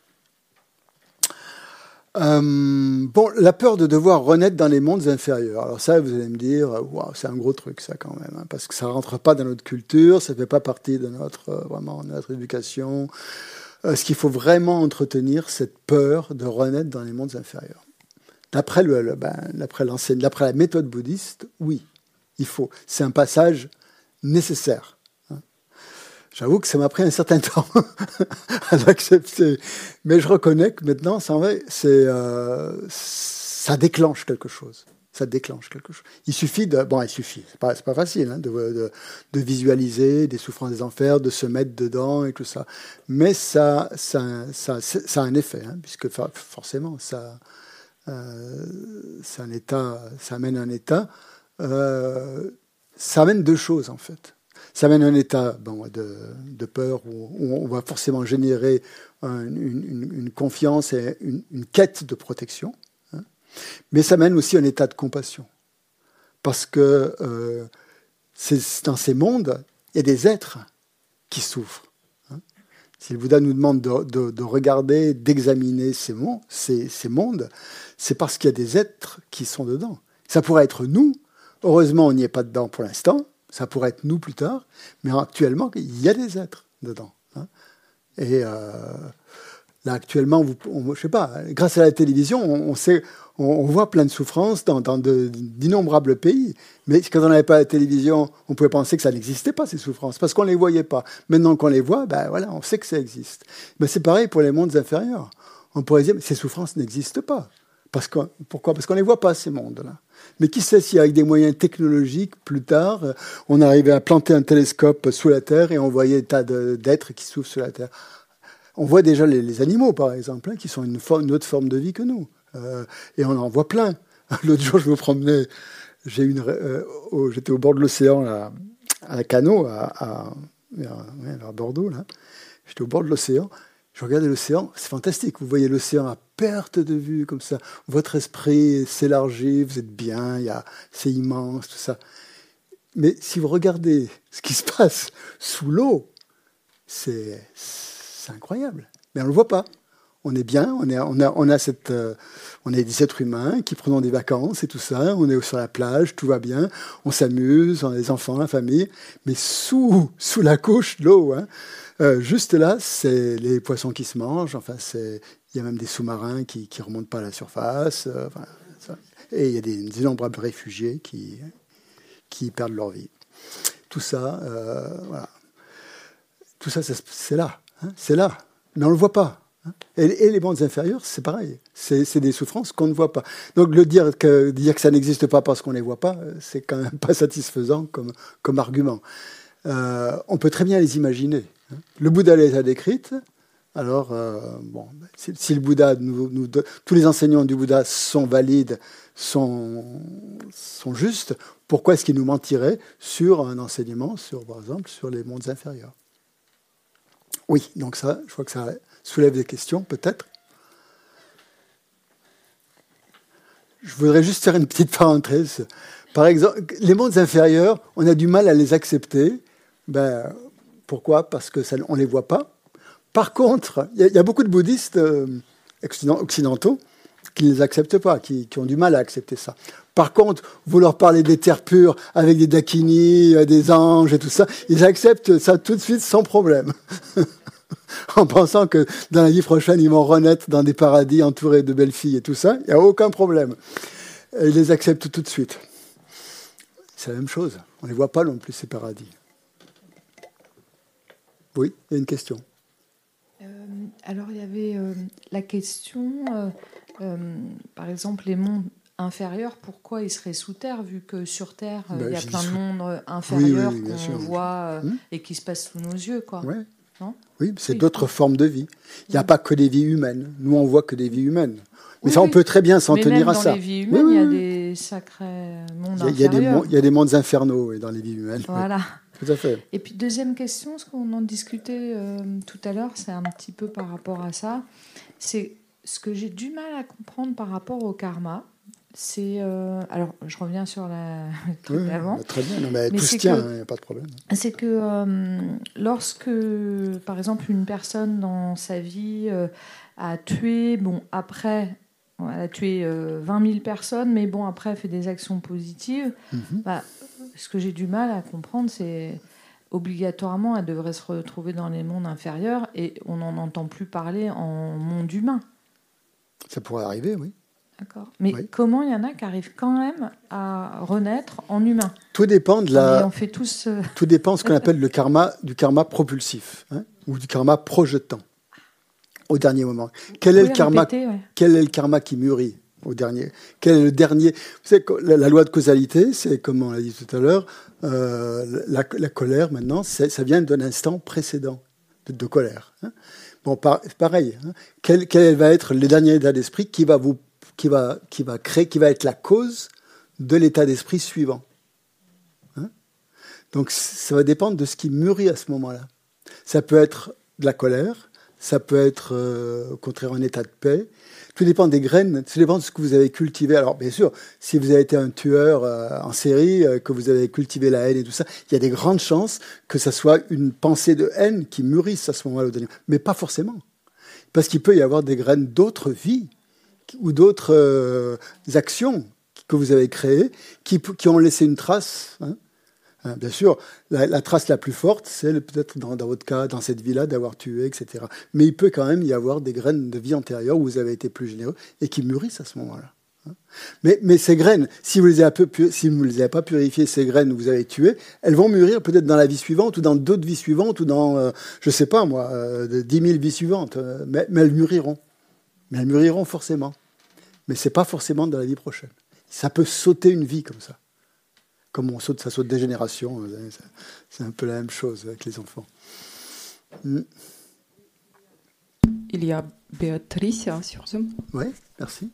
La peur de devoir renaître dans les mondes inférieurs. Alors ça, vous allez me dire, wow, c'est un gros truc ça quand même, parce que ça rentre pas dans notre culture, ça fait pas partie de notre éducation. Ce qu'il faut vraiment entretenir, cette peur de renaître dans les mondes inférieurs. D'après la méthode bouddhiste, oui, il faut. C'est un passage nécessaire. J'avoue que ça m'a pris un certain temps à l'accepter. Mais je reconnais que maintenant, ça déclenche quelque chose. Ça déclenche quelque chose. Il suffit, c'est pas facile de visualiser des souffrances des enfers, de se mettre dedans et tout ça. Mais ça a un effet, puisque forcément, ça amène un état. Ça amène deux choses, en fait. Ça amène un état de peur où on va forcément générer une confiance et une quête de protection. Mais ça amène aussi un état de compassion. Parce que dans ces mondes, il y a des êtres qui souffrent. Si le Bouddha nous demande de regarder, d'examiner ces mondes, c'est parce qu'il y a des êtres qui sont dedans. Ça pourrait être nous. Heureusement, on n'y est pas dedans pour l'instant. Ça pourrait être nous plus tard. Mais actuellement, il y a des êtres dedans. Et là, actuellement, je sais pas, grâce à la télévision, on voit plein de souffrances dans d'innombrables pays. Mais quand on n'avait pas la télévision, on pouvait penser que ça n'existait pas, ces souffrances, parce qu'on ne les voyait pas. Maintenant qu'on les voit, on sait que ça existe. Mais c'est pareil pour les mondes inférieurs. On pourrait dire, mais ces souffrances n'existent pas. Pourquoi ? Parce qu'on ne les voit pas, ces mondes-là. Mais qui sait si avec des moyens technologiques, plus tard, on arrivait à planter un télescope sous la Terre et on voyait des tas d'êtres qui souffrent sous la Terre. On voit déjà les animaux, par exemple, qui sont une autre forme de vie que nous. Et on en voit plein. L'autre jour, je me promenais, j'étais au bord de l'océan, là, à la canot, à Bordeaux. Là. J'étais au bord de l'océan. Je regardais l'océan, c'est fantastique. Vous voyez l'océan à perte de vue, comme ça. Votre esprit s'élargit, vous êtes bien, c'est immense, tout ça. Mais si vous regardez ce qui se passe sous l'eau, c'est incroyable. Mais on ne le voit pas. On est bien, on est des êtres humains qui prenons des vacances et tout ça. On est sur la plage, tout va bien. On s'amuse, on a des enfants, la famille. Mais sous la couche de l'eau, juste là, c'est les poissons qui se mangent. Enfin, il y a même des sous-marins qui remontent pas à la surface. Et il y a des innombrables réfugiés qui perdent leur vie. Tout ça, voilà. Tout ça, c'est là. C'est là. Mais on ne le voit pas. Et les mondes inférieurs, c'est pareil. C'est des souffrances qu'on ne voit pas. Donc, dire que ça n'existe pas parce qu'on ne les voit pas, c'est quand même pas satisfaisant comme argument. On peut très bien les imaginer. Le Bouddha les a décrites. Alors, si le Bouddha, tous les enseignements du Bouddha sont valides, sont justes, pourquoi est-ce qu'il nous mentirait sur un enseignement, par exemple, sur les mondes inférieurs ? Oui, donc ça, je crois que ça soulève des questions, peut-être. Je voudrais juste faire une petite parenthèse. Par exemple, les mondes inférieurs, on a du mal à les accepter. Pourquoi ? Parce qu'on ne les voit pas. Par contre, il y a beaucoup de bouddhistes occidentaux qui ne les acceptent pas, qui ont du mal à accepter ça. Par contre, vous leur parlez des terres pures avec des dakinis, des anges et tout ça, ils acceptent ça tout de suite sans problème. En pensant que dans la vie prochaine, ils vont renaître dans des paradis entourés de belles filles et tout ça, il n'y a aucun problème. Et ils les acceptent tout de suite. C'est la même chose. On ne les voit pas non plus, ces paradis. Oui, il y a une question. Alors, il y avait la question, par exemple, les mondes inférieurs, pourquoi ils seraient sous terre, vu que sur Terre, il y a plein de mondes inférieurs qu'on voit et qui se passent sous nos yeux, quoi. Ouais. Non ? Oui, c'est d'autres formes de vie. Il n'y a pas que des vies humaines. Nous, on voit que des vies humaines. Mais ça, on peut très bien s'en tenir à ça. Dans les vies humaines, il y a des sacrés mondes inférieurs. Il y a des mondes infernaux dans les vies humaines. Voilà. Tout à fait. Et puis, deuxième question, ce qu'on en discutait tout à l'heure, c'est un petit peu par rapport à ça. C'est ce que j'ai du mal à comprendre par rapport au karma. C'est alors, je reviens sur la truc d'avant. Très bien, non, mais tout se tient, il n'y a pas de problème. C'est que lorsque, par exemple, une personne dans sa vie a tué, elle a tué 20 000 personnes, mais bon, après, elle fait des actions positives. Ce que j'ai du mal à comprendre, c'est obligatoirement, elle devrait se retrouver dans les mondes inférieurs et on n'en entend plus parler en monde humain. Ça pourrait arriver, oui. D'accord. Mais comment il y en a qui arrivent quand même à renaître en humain ? Tout dépend de on fait tous, Tout dépend de ce qu'on appelle du karma propulsif, ou du karma projetant au dernier moment. Quel est le karma qui mûrit au dernier ? Quel est le dernier ? Vous savez, la loi de causalité, c'est comme on l'a dit tout à l'heure, la colère maintenant, ça vient d'un instant précédent de colère. Bon, pareil. Quel va être le dernier état d'esprit qui va être la cause de l'état d'esprit suivant. Donc ça va dépendre de ce qui mûrit à ce moment-là. Ça peut être de la colère, ça peut être au contraire un état de paix. Tout dépend des graines, tout dépend de ce que vous avez cultivé. Alors bien sûr, si vous avez été un tueur en série, que vous avez cultivé la haine et tout ça, il y a des grandes chances que ça soit une pensée de haine qui mûrisse à ce moment-là. Mais pas forcément. Parce qu'il peut y avoir des graines d'autres vies ou d'autres actions que vous avez créées qui ont laissé une trace. Bien sûr, la trace la plus forte, c'est peut-être dans votre cas, dans cette vie-là, d'avoir tué, etc. Mais il peut quand même y avoir des graines de vie antérieure où vous avez été plus généreux et qui mûrissent à ce moment-là. Mais ces graines, si vous ne les avez pas purifiées, ces graines que vous avez tuées, elles vont mûrir peut-être dans la vie suivante ou dans d'autres vies suivantes ou dans, je ne sais pas moi, 10 000 vies suivantes. Mais elles mûriront. Mais elles mûriront forcément. Mais ce n'est pas forcément dans la vie prochaine. Ça peut sauter une vie comme ça. Comme ça saute des générations. C'est un peu la même chose avec les enfants. Il y a Béatrice sur Zoom. Oui, merci.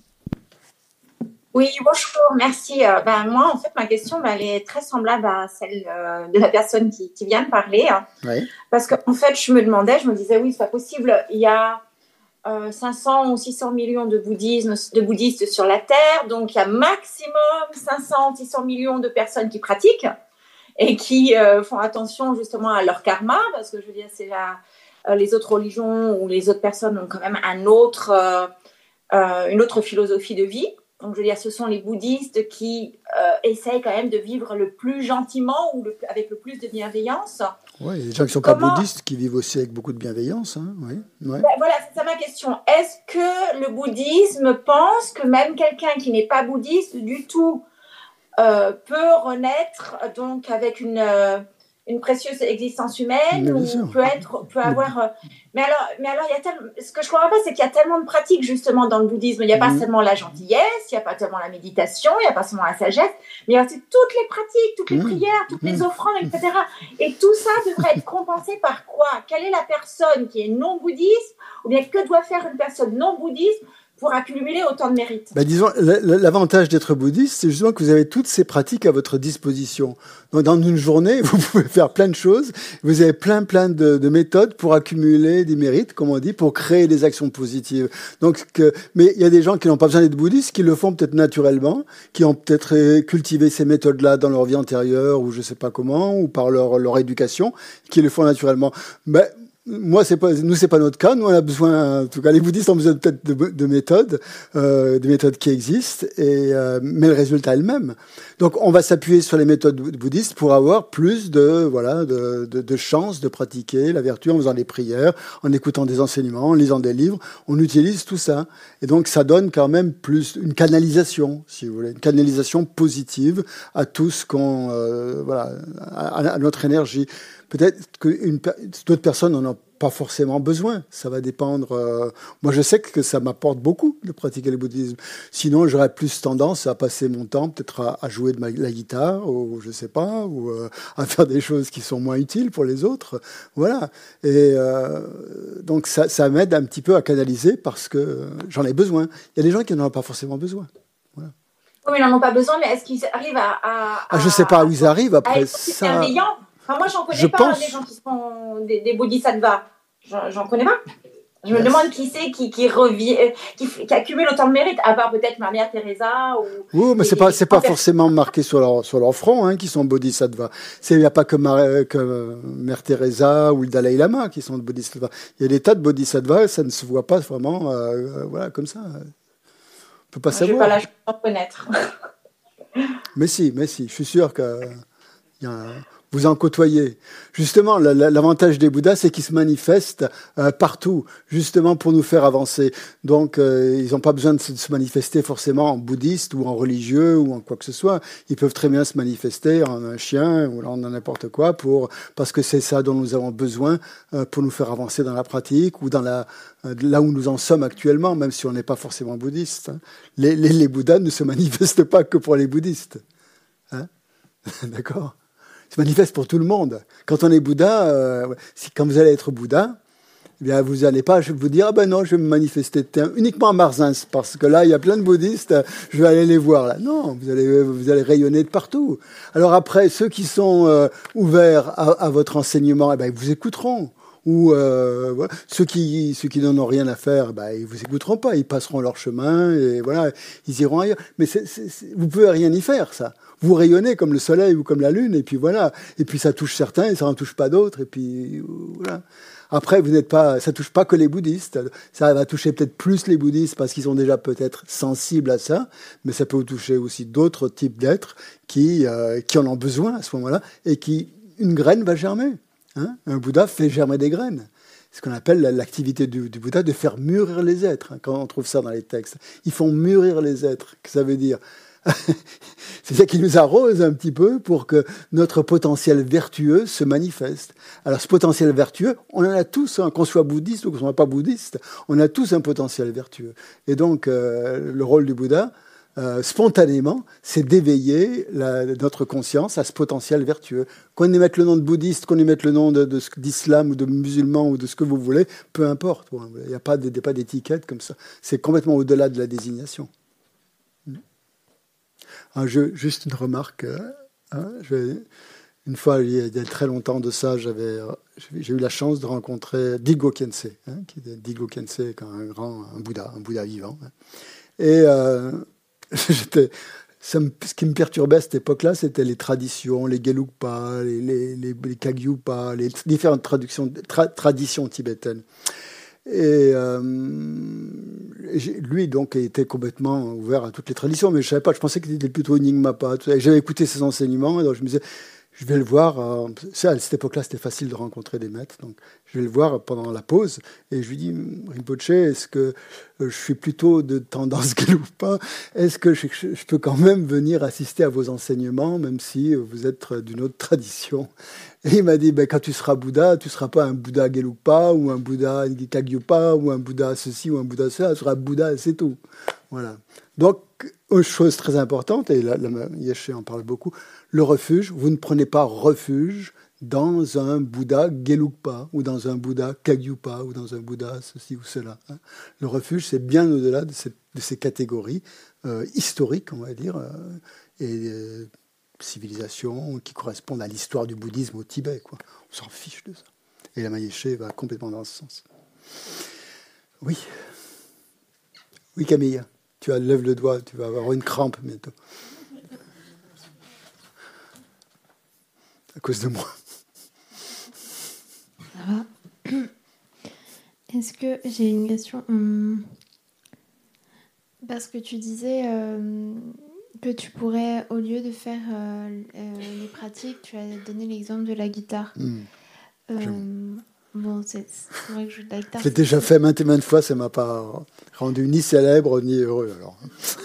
Oui, bonjour, merci. Moi, en fait, ma question, elle est très semblable à celle de la personne qui vient de parler. Oui. Parce qu'en fait, je me disais, oui, c'est pas possible. Il y a 500 ou 600 millions de bouddhistes sur la Terre. Donc, il y a maximum 500, 600 millions de personnes qui pratiquent et qui font attention justement à leur karma. Parce que, je veux dire, c'est les autres religions ou les autres personnes ont quand même une autre philosophie de vie. Donc, je veux dire, ce sont les bouddhistes qui essayent quand même de vivre le plus gentiment ou avec le plus de bienveillance. Oui, il y a des gens qui ne sont pas bouddhistes qui vivent aussi avec beaucoup de bienveillance. Oui. Ouais. Voilà, c'est ça ma question. Est-ce que le bouddhisme pense que même quelqu'un qui n'est pas bouddhiste du tout peut renaître donc avec une précieuse existence humaine ou peut avoir... Mais alors ce que je ne comprends pas, c'est qu'il y a tellement de pratiques justement dans le bouddhisme. Il n'y a pas seulement la gentillesse, il n'y a pas seulement la méditation, il n'y a pas seulement la sagesse, mais il y a aussi toutes les pratiques, toutes les prières, toutes les offrandes, etc. Et tout ça devrait être compensé par quoi ? Quelle est la personne qui est non bouddhiste, ou bien que doit faire une personne non bouddhiste pour accumuler autant de mérite? Disons, l'avantage d'être bouddhiste, c'est justement que vous avez toutes ces pratiques à votre disposition. Donc, dans une journée, vous pouvez faire plein de choses. Vous avez plein de méthodes pour accumuler des mérites, comme on dit, pour créer des actions positives. Mais il y a des gens qui n'ont pas besoin d'être bouddhistes, qui le font peut-être naturellement, qui ont peut-être cultivé ces méthodes-là dans leur vie antérieure, ou je sais pas comment, ou par leur éducation, qui le font naturellement. nous, c'est pas notre cas. Nous, on a besoin, en tout cas, les bouddhistes ont besoin peut-être de méthodes qui existent, mais le résultat est le même. Donc, on va s'appuyer sur les méthodes bouddhistes pour avoir plus de chances de pratiquer la vertu en faisant des prières, en écoutant des enseignements, en lisant des livres. On utilise tout ça. Et donc, ça donne quand même plus une canalisation, si vous voulez, une canalisation positive à tout ce à notre énergie. Peut-être que d'autres personnes n'en ont pas forcément besoin. Ça va dépendre. Moi, je sais que ça m'apporte beaucoup de pratiquer le bouddhisme. Sinon, j'aurais plus tendance à passer mon temps peut-être à jouer de la guitare, ou je sais pas, ou à faire des choses qui sont moins utiles pour les autres. Voilà. Et donc, ça m'aide un petit peu à canaliser parce que j'en ai besoin. Il y a des gens qui n'en ont pas forcément besoin. Voilà. Oui, mais ils n'en ont pas besoin, mais est-ce qu'ils arrivent je sais pas où ils arrivent après à être ça. bienveillants. Enfin, moi, j'en connais pas des gens qui sont des bodhisattvas. J'en connais pas. Je me demande qui c'est qui accumule autant de mérite, à part peut-être Mère Teresa. Oui, mais c'est pas forcément marqué sur leur front qui sont bodhisattvas. Il n'y a pas que Mère Teresa ou le Dalai Lama qui sont bodhisattvas. Il y a des tas de bodhisattvas, ça ne se voit pas vraiment comme ça. On peut pas savoir. Je n'ai pas la chance d'en connaître. Mais si, je suis sûr que vous en côtoyez. Justement, l'avantage des Bouddhas, c'est qu'ils se manifestent partout, justement pour nous faire avancer. Donc, ils n'ont pas besoin de se manifester forcément en bouddhiste ou en religieux ou en quoi que ce soit. Ils peuvent très bien se manifester en un chien ou en n'importe quoi parce que c'est ça dont nous avons besoin pour nous faire avancer dans la pratique ou là où nous en sommes actuellement, même si on n'est pas forcément bouddhiste. Les Bouddhas ne se manifestent pas que pour les bouddhistes. D'accord ? Se manifeste pour tout le monde. Quand on est Bouddha, quand vous allez être Bouddha, eh bien, vous n'allez pas vous dire ah ben non, je vais me manifester uniquement à Marzins parce que là il y a plein de bouddhistes, je vais aller les voir là. Non, vous allez rayonner de partout. Alors après, ceux qui sont ouverts à votre enseignement, eh ben, ils vous écouteront. Ou ceux qui n'en ont rien à faire, ils vous écouteront pas, ils passeront leur chemin et voilà, ils iront ailleurs. Mais vous pouvez rien y faire, ça. Vous rayonnez comme le soleil ou comme la lune, et puis voilà. Et puis ça touche certains et ça n'en touche pas d'autres, et puis voilà. Après, ça touche pas que les bouddhistes. Ça va toucher peut-être plus les bouddhistes parce qu'ils sont déjà peut-être sensibles à ça, mais ça peut toucher aussi d'autres types d'êtres qui en ont besoin à ce moment-là et une graine va germer. Un Bouddha fait germer des graines. C'est ce qu'on appelle l'activité du Bouddha, de faire mûrir les êtres. Quand on trouve ça dans les textes, ils font mûrir les êtres. Qu'est-ce que ça veut dire? C'est ça qui nous arrose un petit peu pour que notre potentiel vertueux se manifeste. Alors ce potentiel vertueux, on en a tous, qu'on soit bouddhiste ou qu'on ne soit pas bouddhiste, on a tous un potentiel vertueux. Et donc le rôle du Bouddha, spontanément, c'est d'éveiller notre conscience à ce potentiel vertueux. Qu'on y mette le nom de bouddhiste, qu'on y mette le nom d'islam ou de musulman ou de ce que vous voulez, peu importe. Il n'y a pas d'étiquette comme ça. C'est complètement au-delà de la désignation. Juste une remarque. Une fois, il y a très longtemps de ça, j'ai eu la chance de rencontrer Digo Khyentse, Digo Khyentse, un Bouddha vivant. Et ce qui me perturbait à cette époque-là, c'était les traditions, les Gelugpa, les Kagyupa, les différentes traditions tibétaines. Et lui, donc, était complètement ouvert à toutes les traditions, mais je savais pas, je pensais qu'il était plutôt Nyingmapa. J'avais écouté ses enseignements, et donc je me disais, je vais le voir. À cette époque-là, c'était facile de rencontrer des maîtres, donc je vais le voir pendant la pause, et je lui dis, Rinpoche, est-ce que je suis plutôt de tendance Gelugpa? Est-ce que je peux quand même venir assister à vos enseignements, même si vous êtes d'une autre tradition? Et il m'a dit, quand tu seras Bouddha, tu ne seras pas un Bouddha Gelugpa ou un Bouddha Kagyupa ou un Bouddha ceci ou un Bouddha cela, tu seras Bouddha, c'est tout. Voilà. Donc, une chose très importante, et la Yeshe en parle beaucoup, le refuge, vous ne prenez pas refuge dans un Bouddha Gelugpa ou dans un Bouddha Kagyupa ou dans un Bouddha ceci ou cela. Le refuge, c'est bien au-delà de ces catégories historiques, on va dire, civilisations qui correspondent à l'histoire du bouddhisme au Tibet, quoi. On s'en fiche de ça. Et la Yeshe va complètement dans ce sens. Oui, Camille, lève le doigt, tu vas avoir une crampe bientôt. À cause de moi. Ça va. Est-ce que j'ai une question Parce que tu disais que tu pourrais, au lieu de faire les pratiques, tu as donné l'exemple de la guitare. Bon, c'est vrai que je joue de la guitare. Je l'ai déjà fait maintes et maintes fois, ça ne m'a pas rendu ni célèbre ni heureux. Alors.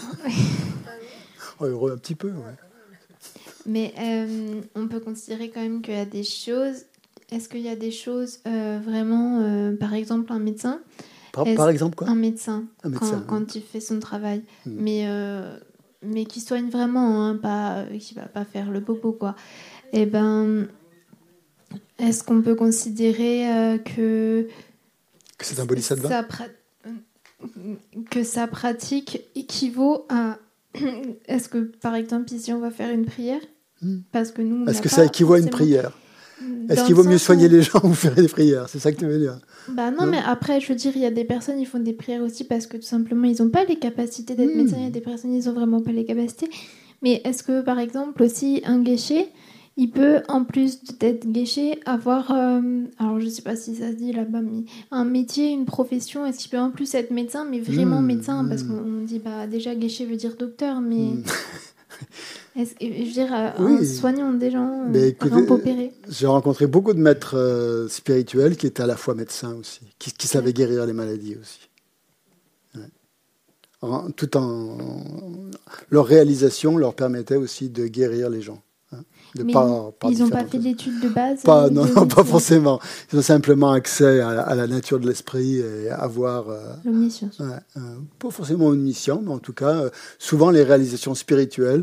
Heureux un petit peu, ouais. Mais on peut considérer quand même qu'il y a des choses. Est-ce qu'il y a des choses vraiment, par exemple, un médecin Par exemple quoi? Un médecin, quand il fait son travail, mais qui soigne vraiment, hein, pas, qui va pas faire le bobo, quoi. Eh ben, est-ce qu'on peut considérer que c'est un bodhisattva? Que sa pratique équivaut à... Est-ce que, par exemple, ici, on va faire une prière? Parce que nous, est-ce que ça équivaut à une prière? Est-ce qu'il vaut mieux soigner les gens ou faire des prières? C'est ça que tu veux dire? Bah non, mais après, je veux dire, il y a des personnes, ils font des prières aussi parce que tout simplement, ils n'ont pas les capacités d'être médecins. Il y a des personnes, ils n'ont vraiment pas les capacités. Mais est-ce que, par exemple, aussi, un guéché, il peut, en plus d'être guéché, avoir, alors je ne sais pas si ça se dit là-bas, mais un métier, une profession? Est-ce qu'il peut en plus être médecin, mais vraiment médecin? Parce qu'on dit, bah déjà, guéché veut dire docteur, mais... Je veux dire, en soignant des gens, avant d'opérer. J'ai rencontré beaucoup de maîtres spirituels qui étaient à la fois médecins aussi, qui savaient guérir les maladies aussi. Ouais. Leur réalisation leur permettait aussi de guérir les gens. Mais ils n'ont pas fait d'études de base? Non, pas forcément. Ils ont simplement accès à la nature de l'esprit et avoir... l'omniscience. Pas forcément omniscient, mais en tout cas, souvent les réalisations spirituelles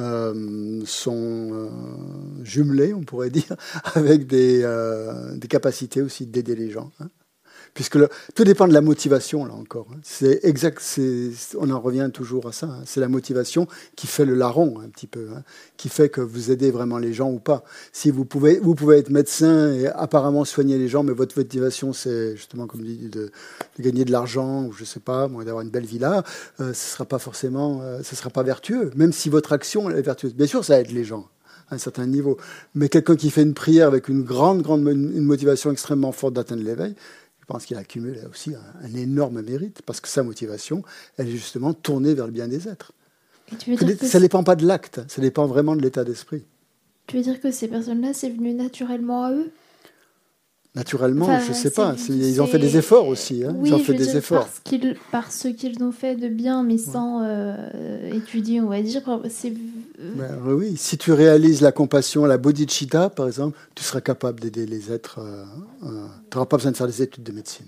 sont jumelées, on pourrait dire, avec des capacités aussi d'aider les gens. Puisque tout dépend de la motivation, là encore. C'est exact, on en revient toujours à ça. C'est la motivation qui fait le larron, un petit peu, qui fait que vous aidez vraiment les gens ou pas. Si vous pouvez être médecin et apparemment soigner les gens, mais votre motivation, c'est justement, comme dit, de gagner de l'argent, ou je sais pas, d'avoir une belle villa, ce sera pas forcément, ce sera pas vertueux, même si votre action est vertueuse. Bien sûr, ça aide les gens à un certain niveau. Mais quelqu'un qui fait une prière avec une motivation extrêmement forte d'atteindre l'éveil, je pense qu'il accumule aussi un énorme mérite, parce que sa motivation, elle est justement tournée vers le bien des êtres. Ça ne dépend pas de l'acte, ça dépend vraiment de l'état d'esprit. Tu veux dire que ces personnes-là, c'est venu naturellement à eux? Naturellement, je ne sais pas. Ils ont fait des efforts aussi. Oui, ils ont fait des efforts. Parce ce qu'ils ont fait de bien, mais sans étudier, on va dire. Oui, si tu réalises la compassion, la bodhicitta, par exemple, tu seras capable d'aider les êtres. Tu n'auras pas besoin de faire des études de médecine.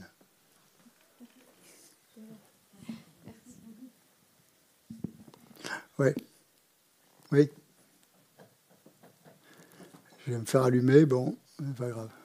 Oui. Oui. Je vais me faire allumer, bon, c'est pas grave.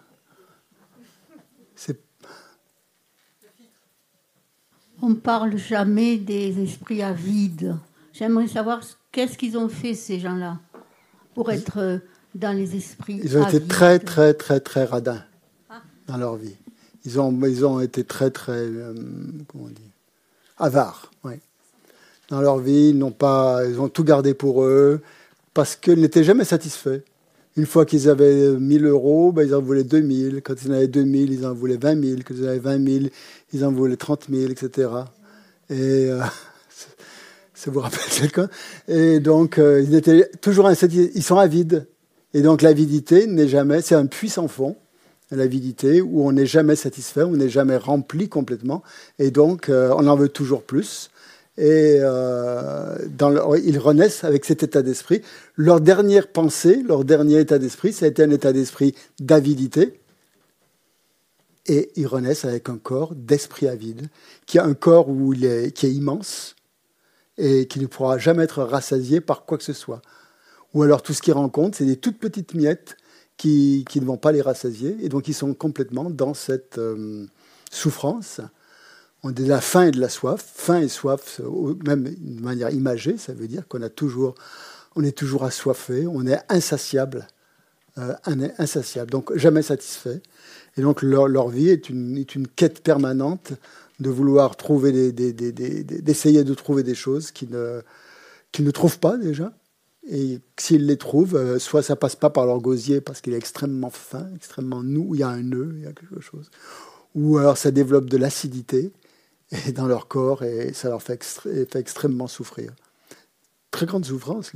On ne parle jamais des esprits avides. J'aimerais savoir qu'est-ce qu'ils ont fait, ces gens-là, pour être dans les esprits Ils ont avides. été très, très, très, très radins dans leur vie. Ils ont été très, très, comment on dit, avares. Oui. Dans leur vie, ils ont tout gardé pour eux, parce qu'ils n'étaient jamais satisfaits. Une fois qu'ils avaient 1 000 euros, ils en voulaient 2 000. Quand ils en avaient 2 000, ils en voulaient 20 000. Quand ils en avaient 20 000, ils en voulaient 30 000, etc. Et ça vous rappelle quelqu'un? Et donc, ils étaient toujours insatisfaits. Ils sont avides. Et donc, l'avidité n'est jamais... C'est un puits sans fond, l'avidité, où on n'est jamais satisfait, on n'est jamais rempli complètement. Et donc, on en veut toujours plus. Et ils renaissent avec cet état d'esprit. Leur dernière pensée, leur dernier état d'esprit, ça a été un état d'esprit d'avidité. Et ils renaissent avec un corps d'esprit avide, qui a un corps qui est immense et qui ne pourra jamais être rassasié par quoi que ce soit. Ou alors tout ce qu'ils rencontrent, c'est des toutes petites miettes qui ne vont pas les rassasier. Et donc ils sont complètement dans cette souffrance. On a de la faim et de la soif. Faim et soif, même de manière imagée, ça veut dire on est toujours assoiffé, on est insatiable, donc jamais satisfait. Et donc leur vie est une quête permanente de vouloir trouver d'essayer de trouver des choses qu'ils ne trouvent pas déjà. Et s'ils les trouvent, soit ça passe pas par leur gosier parce qu'il est extrêmement fin, extrêmement nou, il y a un nœud, il y a quelque chose. ou alors ça développe de l'acidité et dans leur corps et ça leur fait extrêmement souffrir. Très grande souffrance,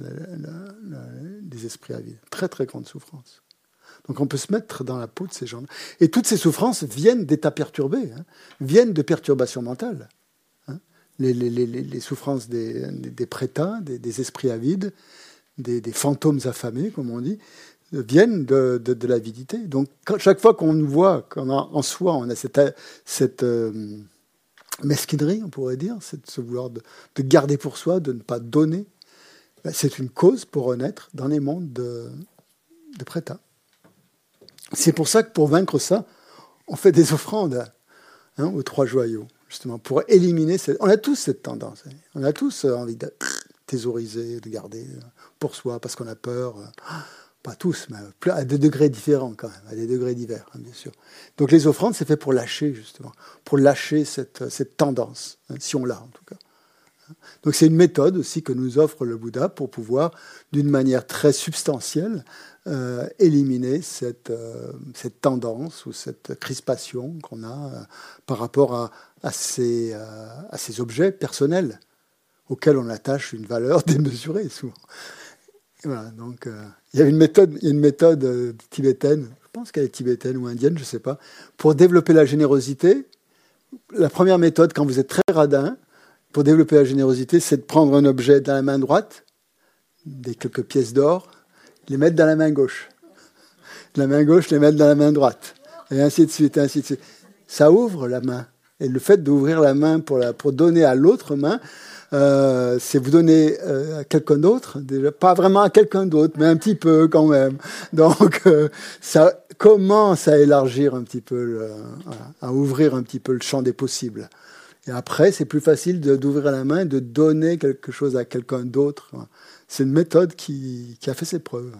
des esprits avides. Très, très grande souffrance. Donc on peut se mettre dans la peau de ces gens-là. Et toutes ces souffrances viennent d'états perturbés, viennent de perturbations mentales. Les souffrances des prétas, des esprits avides, des fantômes affamés, comme on dit, viennent de l'avidité. Donc chaque fois qu'on voit en soi, on a cette mesquinerie, on pourrait dire, ce vouloir de garder pour soi, de ne pas donner, c'est une cause pour renaître dans les mondes de prétas. C'est pour ça que pour vaincre ça, on fait des offrandes aux 3 joyaux, justement, pour éliminer On a tous cette tendance. On a tous envie de thésauriser, de garder pour soi, parce qu'on a peur. Pas tous, mais à des degrés différents quand même, à des degrés divers, bien sûr. Donc les offrandes, c'est fait pour lâcher, justement, pour lâcher cette tendance, si on l'a en tout cas. Donc c'est une méthode aussi que nous offre le Bouddha pour pouvoir, d'une manière très substantielle, éliminer cette tendance ou cette crispation qu'on a par rapport à ces objets personnels auxquels on attache une valeur démesurée souvent. Et voilà, donc il y a une méthode tibétaine, je pense qu'elle est tibétaine ou indienne, je ne sais pas, pour développer la générosité. La première méthode, quand vous êtes très radin, pour développer la générosité, c'est de prendre un objet dans la main droite, quelques pièces d'or, les mettre dans la main gauche. De la main gauche, les mettre dans la main droite. Et ainsi de suite, ainsi de suite. Ça ouvre la main. Et le fait d'ouvrir la main pour donner à l'autre main, c'est vous donner à quelqu'un d'autre, déjà, pas vraiment à quelqu'un d'autre, mais un petit peu quand même. Donc, ça commence à élargir un petit peu, à ouvrir un petit peu le champ des possibles. Et après, c'est plus facile d'ouvrir la main et de donner quelque chose à quelqu'un d'autre. C'est une méthode qui a fait ses preuves.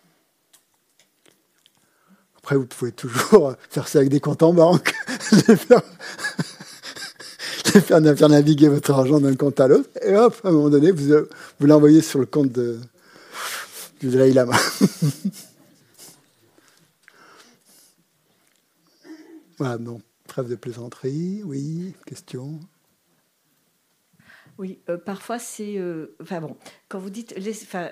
Après, vous pouvez toujours faire ça avec des comptes en banque. faire naviguer votre argent d'un compte à l'autre. Et hop, à un moment donné, vous l'envoyez sur le compte du Dalai Lama. Voilà, bon. Trêve de plaisanterie, oui, question. Oui, parfois c'est... quand vous dites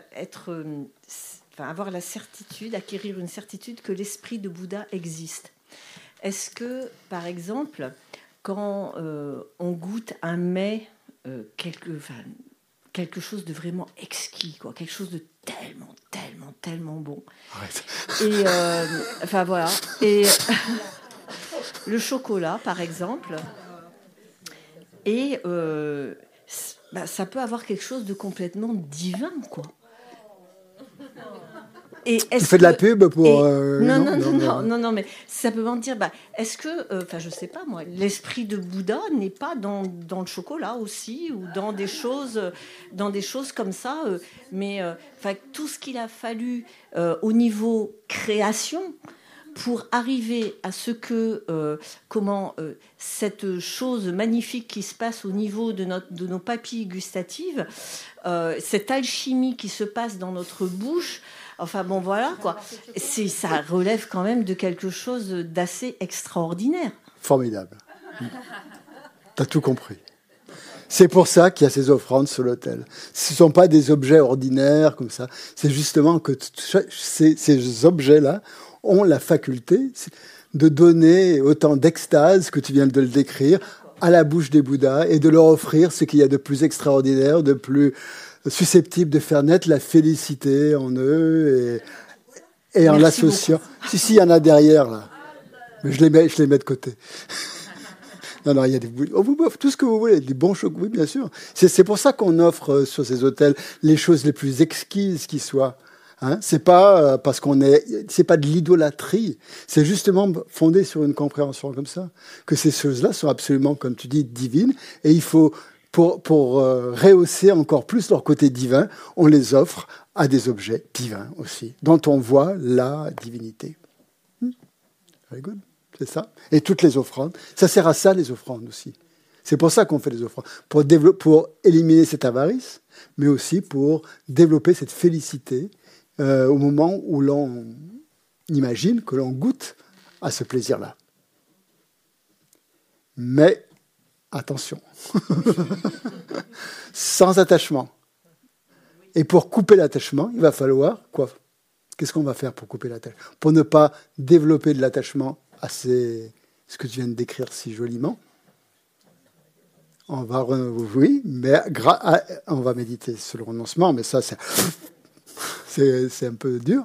avoir la certitude, acquérir une certitude que l'esprit de Bouddha existe. Est-ce que, par exemple, quand on goûte un mets, quelque chose de vraiment exquis, quoi, quelque chose de tellement bon. Arrête. Et voilà. Et le chocolat, par exemple, et ça peut avoir quelque chose de complètement divin, quoi. Et tu fais de la pub pour... Non, mais simplement dire, est-ce que, je sais pas moi, l'esprit de Bouddha n'est pas dans le chocolat aussi, ou dans des choses comme ça, mais tout ce qu'il a fallu au niveau création pour arriver à ce que cette chose magnifique qui se passe au niveau de nos papilles gustatives, cette alchimie qui se passe dans notre bouche, enfin bon voilà quoi, ça relève quand même de quelque chose d'assez extraordinaire. Formidable. T'as tout compris. C'est pour ça qu'il y a ces offrandes sur l'autel. Ce ne sont pas des objets ordinaires comme ça. C'est justement que ces objets-là ont la faculté de donner autant d'extase que tu viens de le décrire à la bouche des Bouddhas et de leur offrir ce qu'il y a de plus extraordinaire, de plus susceptible de faire naître la félicité en eux et en l'associant. Si, il y en a derrière là. Mais je les mets de côté. Non, il y a tout ce que vous voulez, des bons chocolats, oui, bien sûr. C'est pour ça qu'on offre sur ces hôtels les choses les plus exquises qui soient. C'est pas parce c'est pas de l'idolâtrie. C'est justement fondé sur une compréhension comme ça que ces choses-là sont absolument, comme tu dis, divines. Et il faut, pour rehausser encore plus leur côté divin, on les offre à des objets divins aussi, dont on voit la divinité. Very good. C'est ça. Et toutes les offrandes, ça sert à ça, les offrandes aussi. C'est pour ça qu'on fait les offrandes, pour éliminer cette avarice, mais aussi pour développer cette félicité au moment où l'on imagine que l'on goûte à ce plaisir-là. Mais attention, sans attachement. Et pour couper l'attachement, il va falloir quoi? Qu'est-ce qu'on va faire pour couper l'attachement? Pour ne pas développer de l'attachement à ce que tu viens de décrire si joliment. On va, oui, mais on va méditer sur le renoncement, mais ça, c'est un peu dur.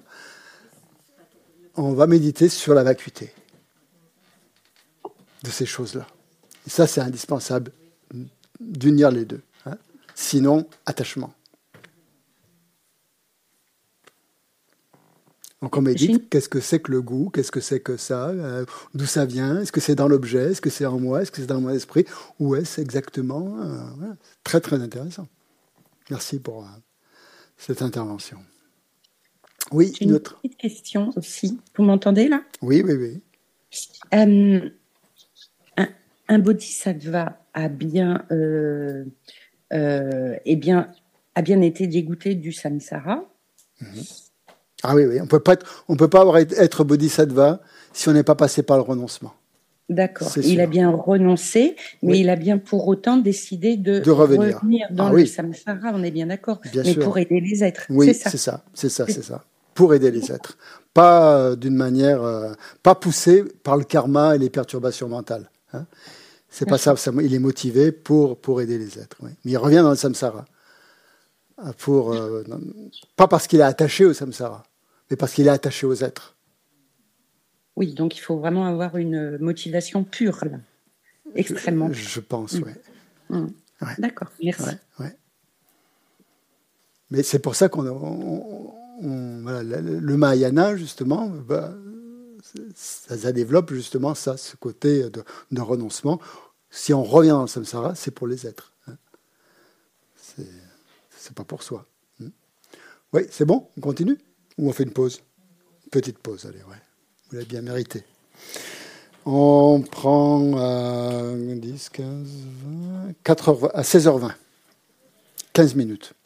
On va méditer sur la vacuité de ces choses-là. Et ça, c'est indispensable d'unir les deux. Hein. Sinon, attachement. Donc on médite, qu'est-ce que c'est que le goût, qu'est-ce que c'est que ça, d'où ça vient, est-ce que c'est dans l'objet, est-ce que c'est en moi, est-ce que c'est dans mon esprit, où est-ce exactement voilà. Très très intéressant. Merci pour cette intervention. Oui, j'ai une petite question aussi. Vous m'entendez là? Oui, oui, oui. Un bodhisattva a bien été dégoûté du samsara. Ah oui, oui. On peut pas être bodhisattva si on n'est pas passé par le renoncement. D'accord. Il a bien renoncé, mais il a bien pour autant décidé de revenir dans le samsara. On est bien d'accord. Mais sûr. Pour aider les êtres. Oui, c'est ça. Pour aider les êtres. Pas d'une manière, pas poussé par le karma et les perturbations mentales. Hein. C'est pas ça. Il est motivé pour aider les êtres. Oui. Mais il revient dans le samsara. Pas parce qu'il est attaché au samsara, mais parce qu'il est attaché aux êtres. Oui, donc il faut vraiment avoir une motivation pure, là. Extrêmement. Je pense, oui. Ouais. D'accord, merci. Ouais. Mais c'est pour ça voilà, le Mahayana, justement, ça développe justement ça, ce côté de renoncement. Si on revient dans le samsara, c'est pour les êtres. Hein. C'est pas pour soi. Oui, c'est bon, on continue? Ou on fait une pause? Petite pause, allez, ouais. Vous l'avez bien mérité. On prend à 10, 15, 20, 4h20, à 16h20. 15 minutes.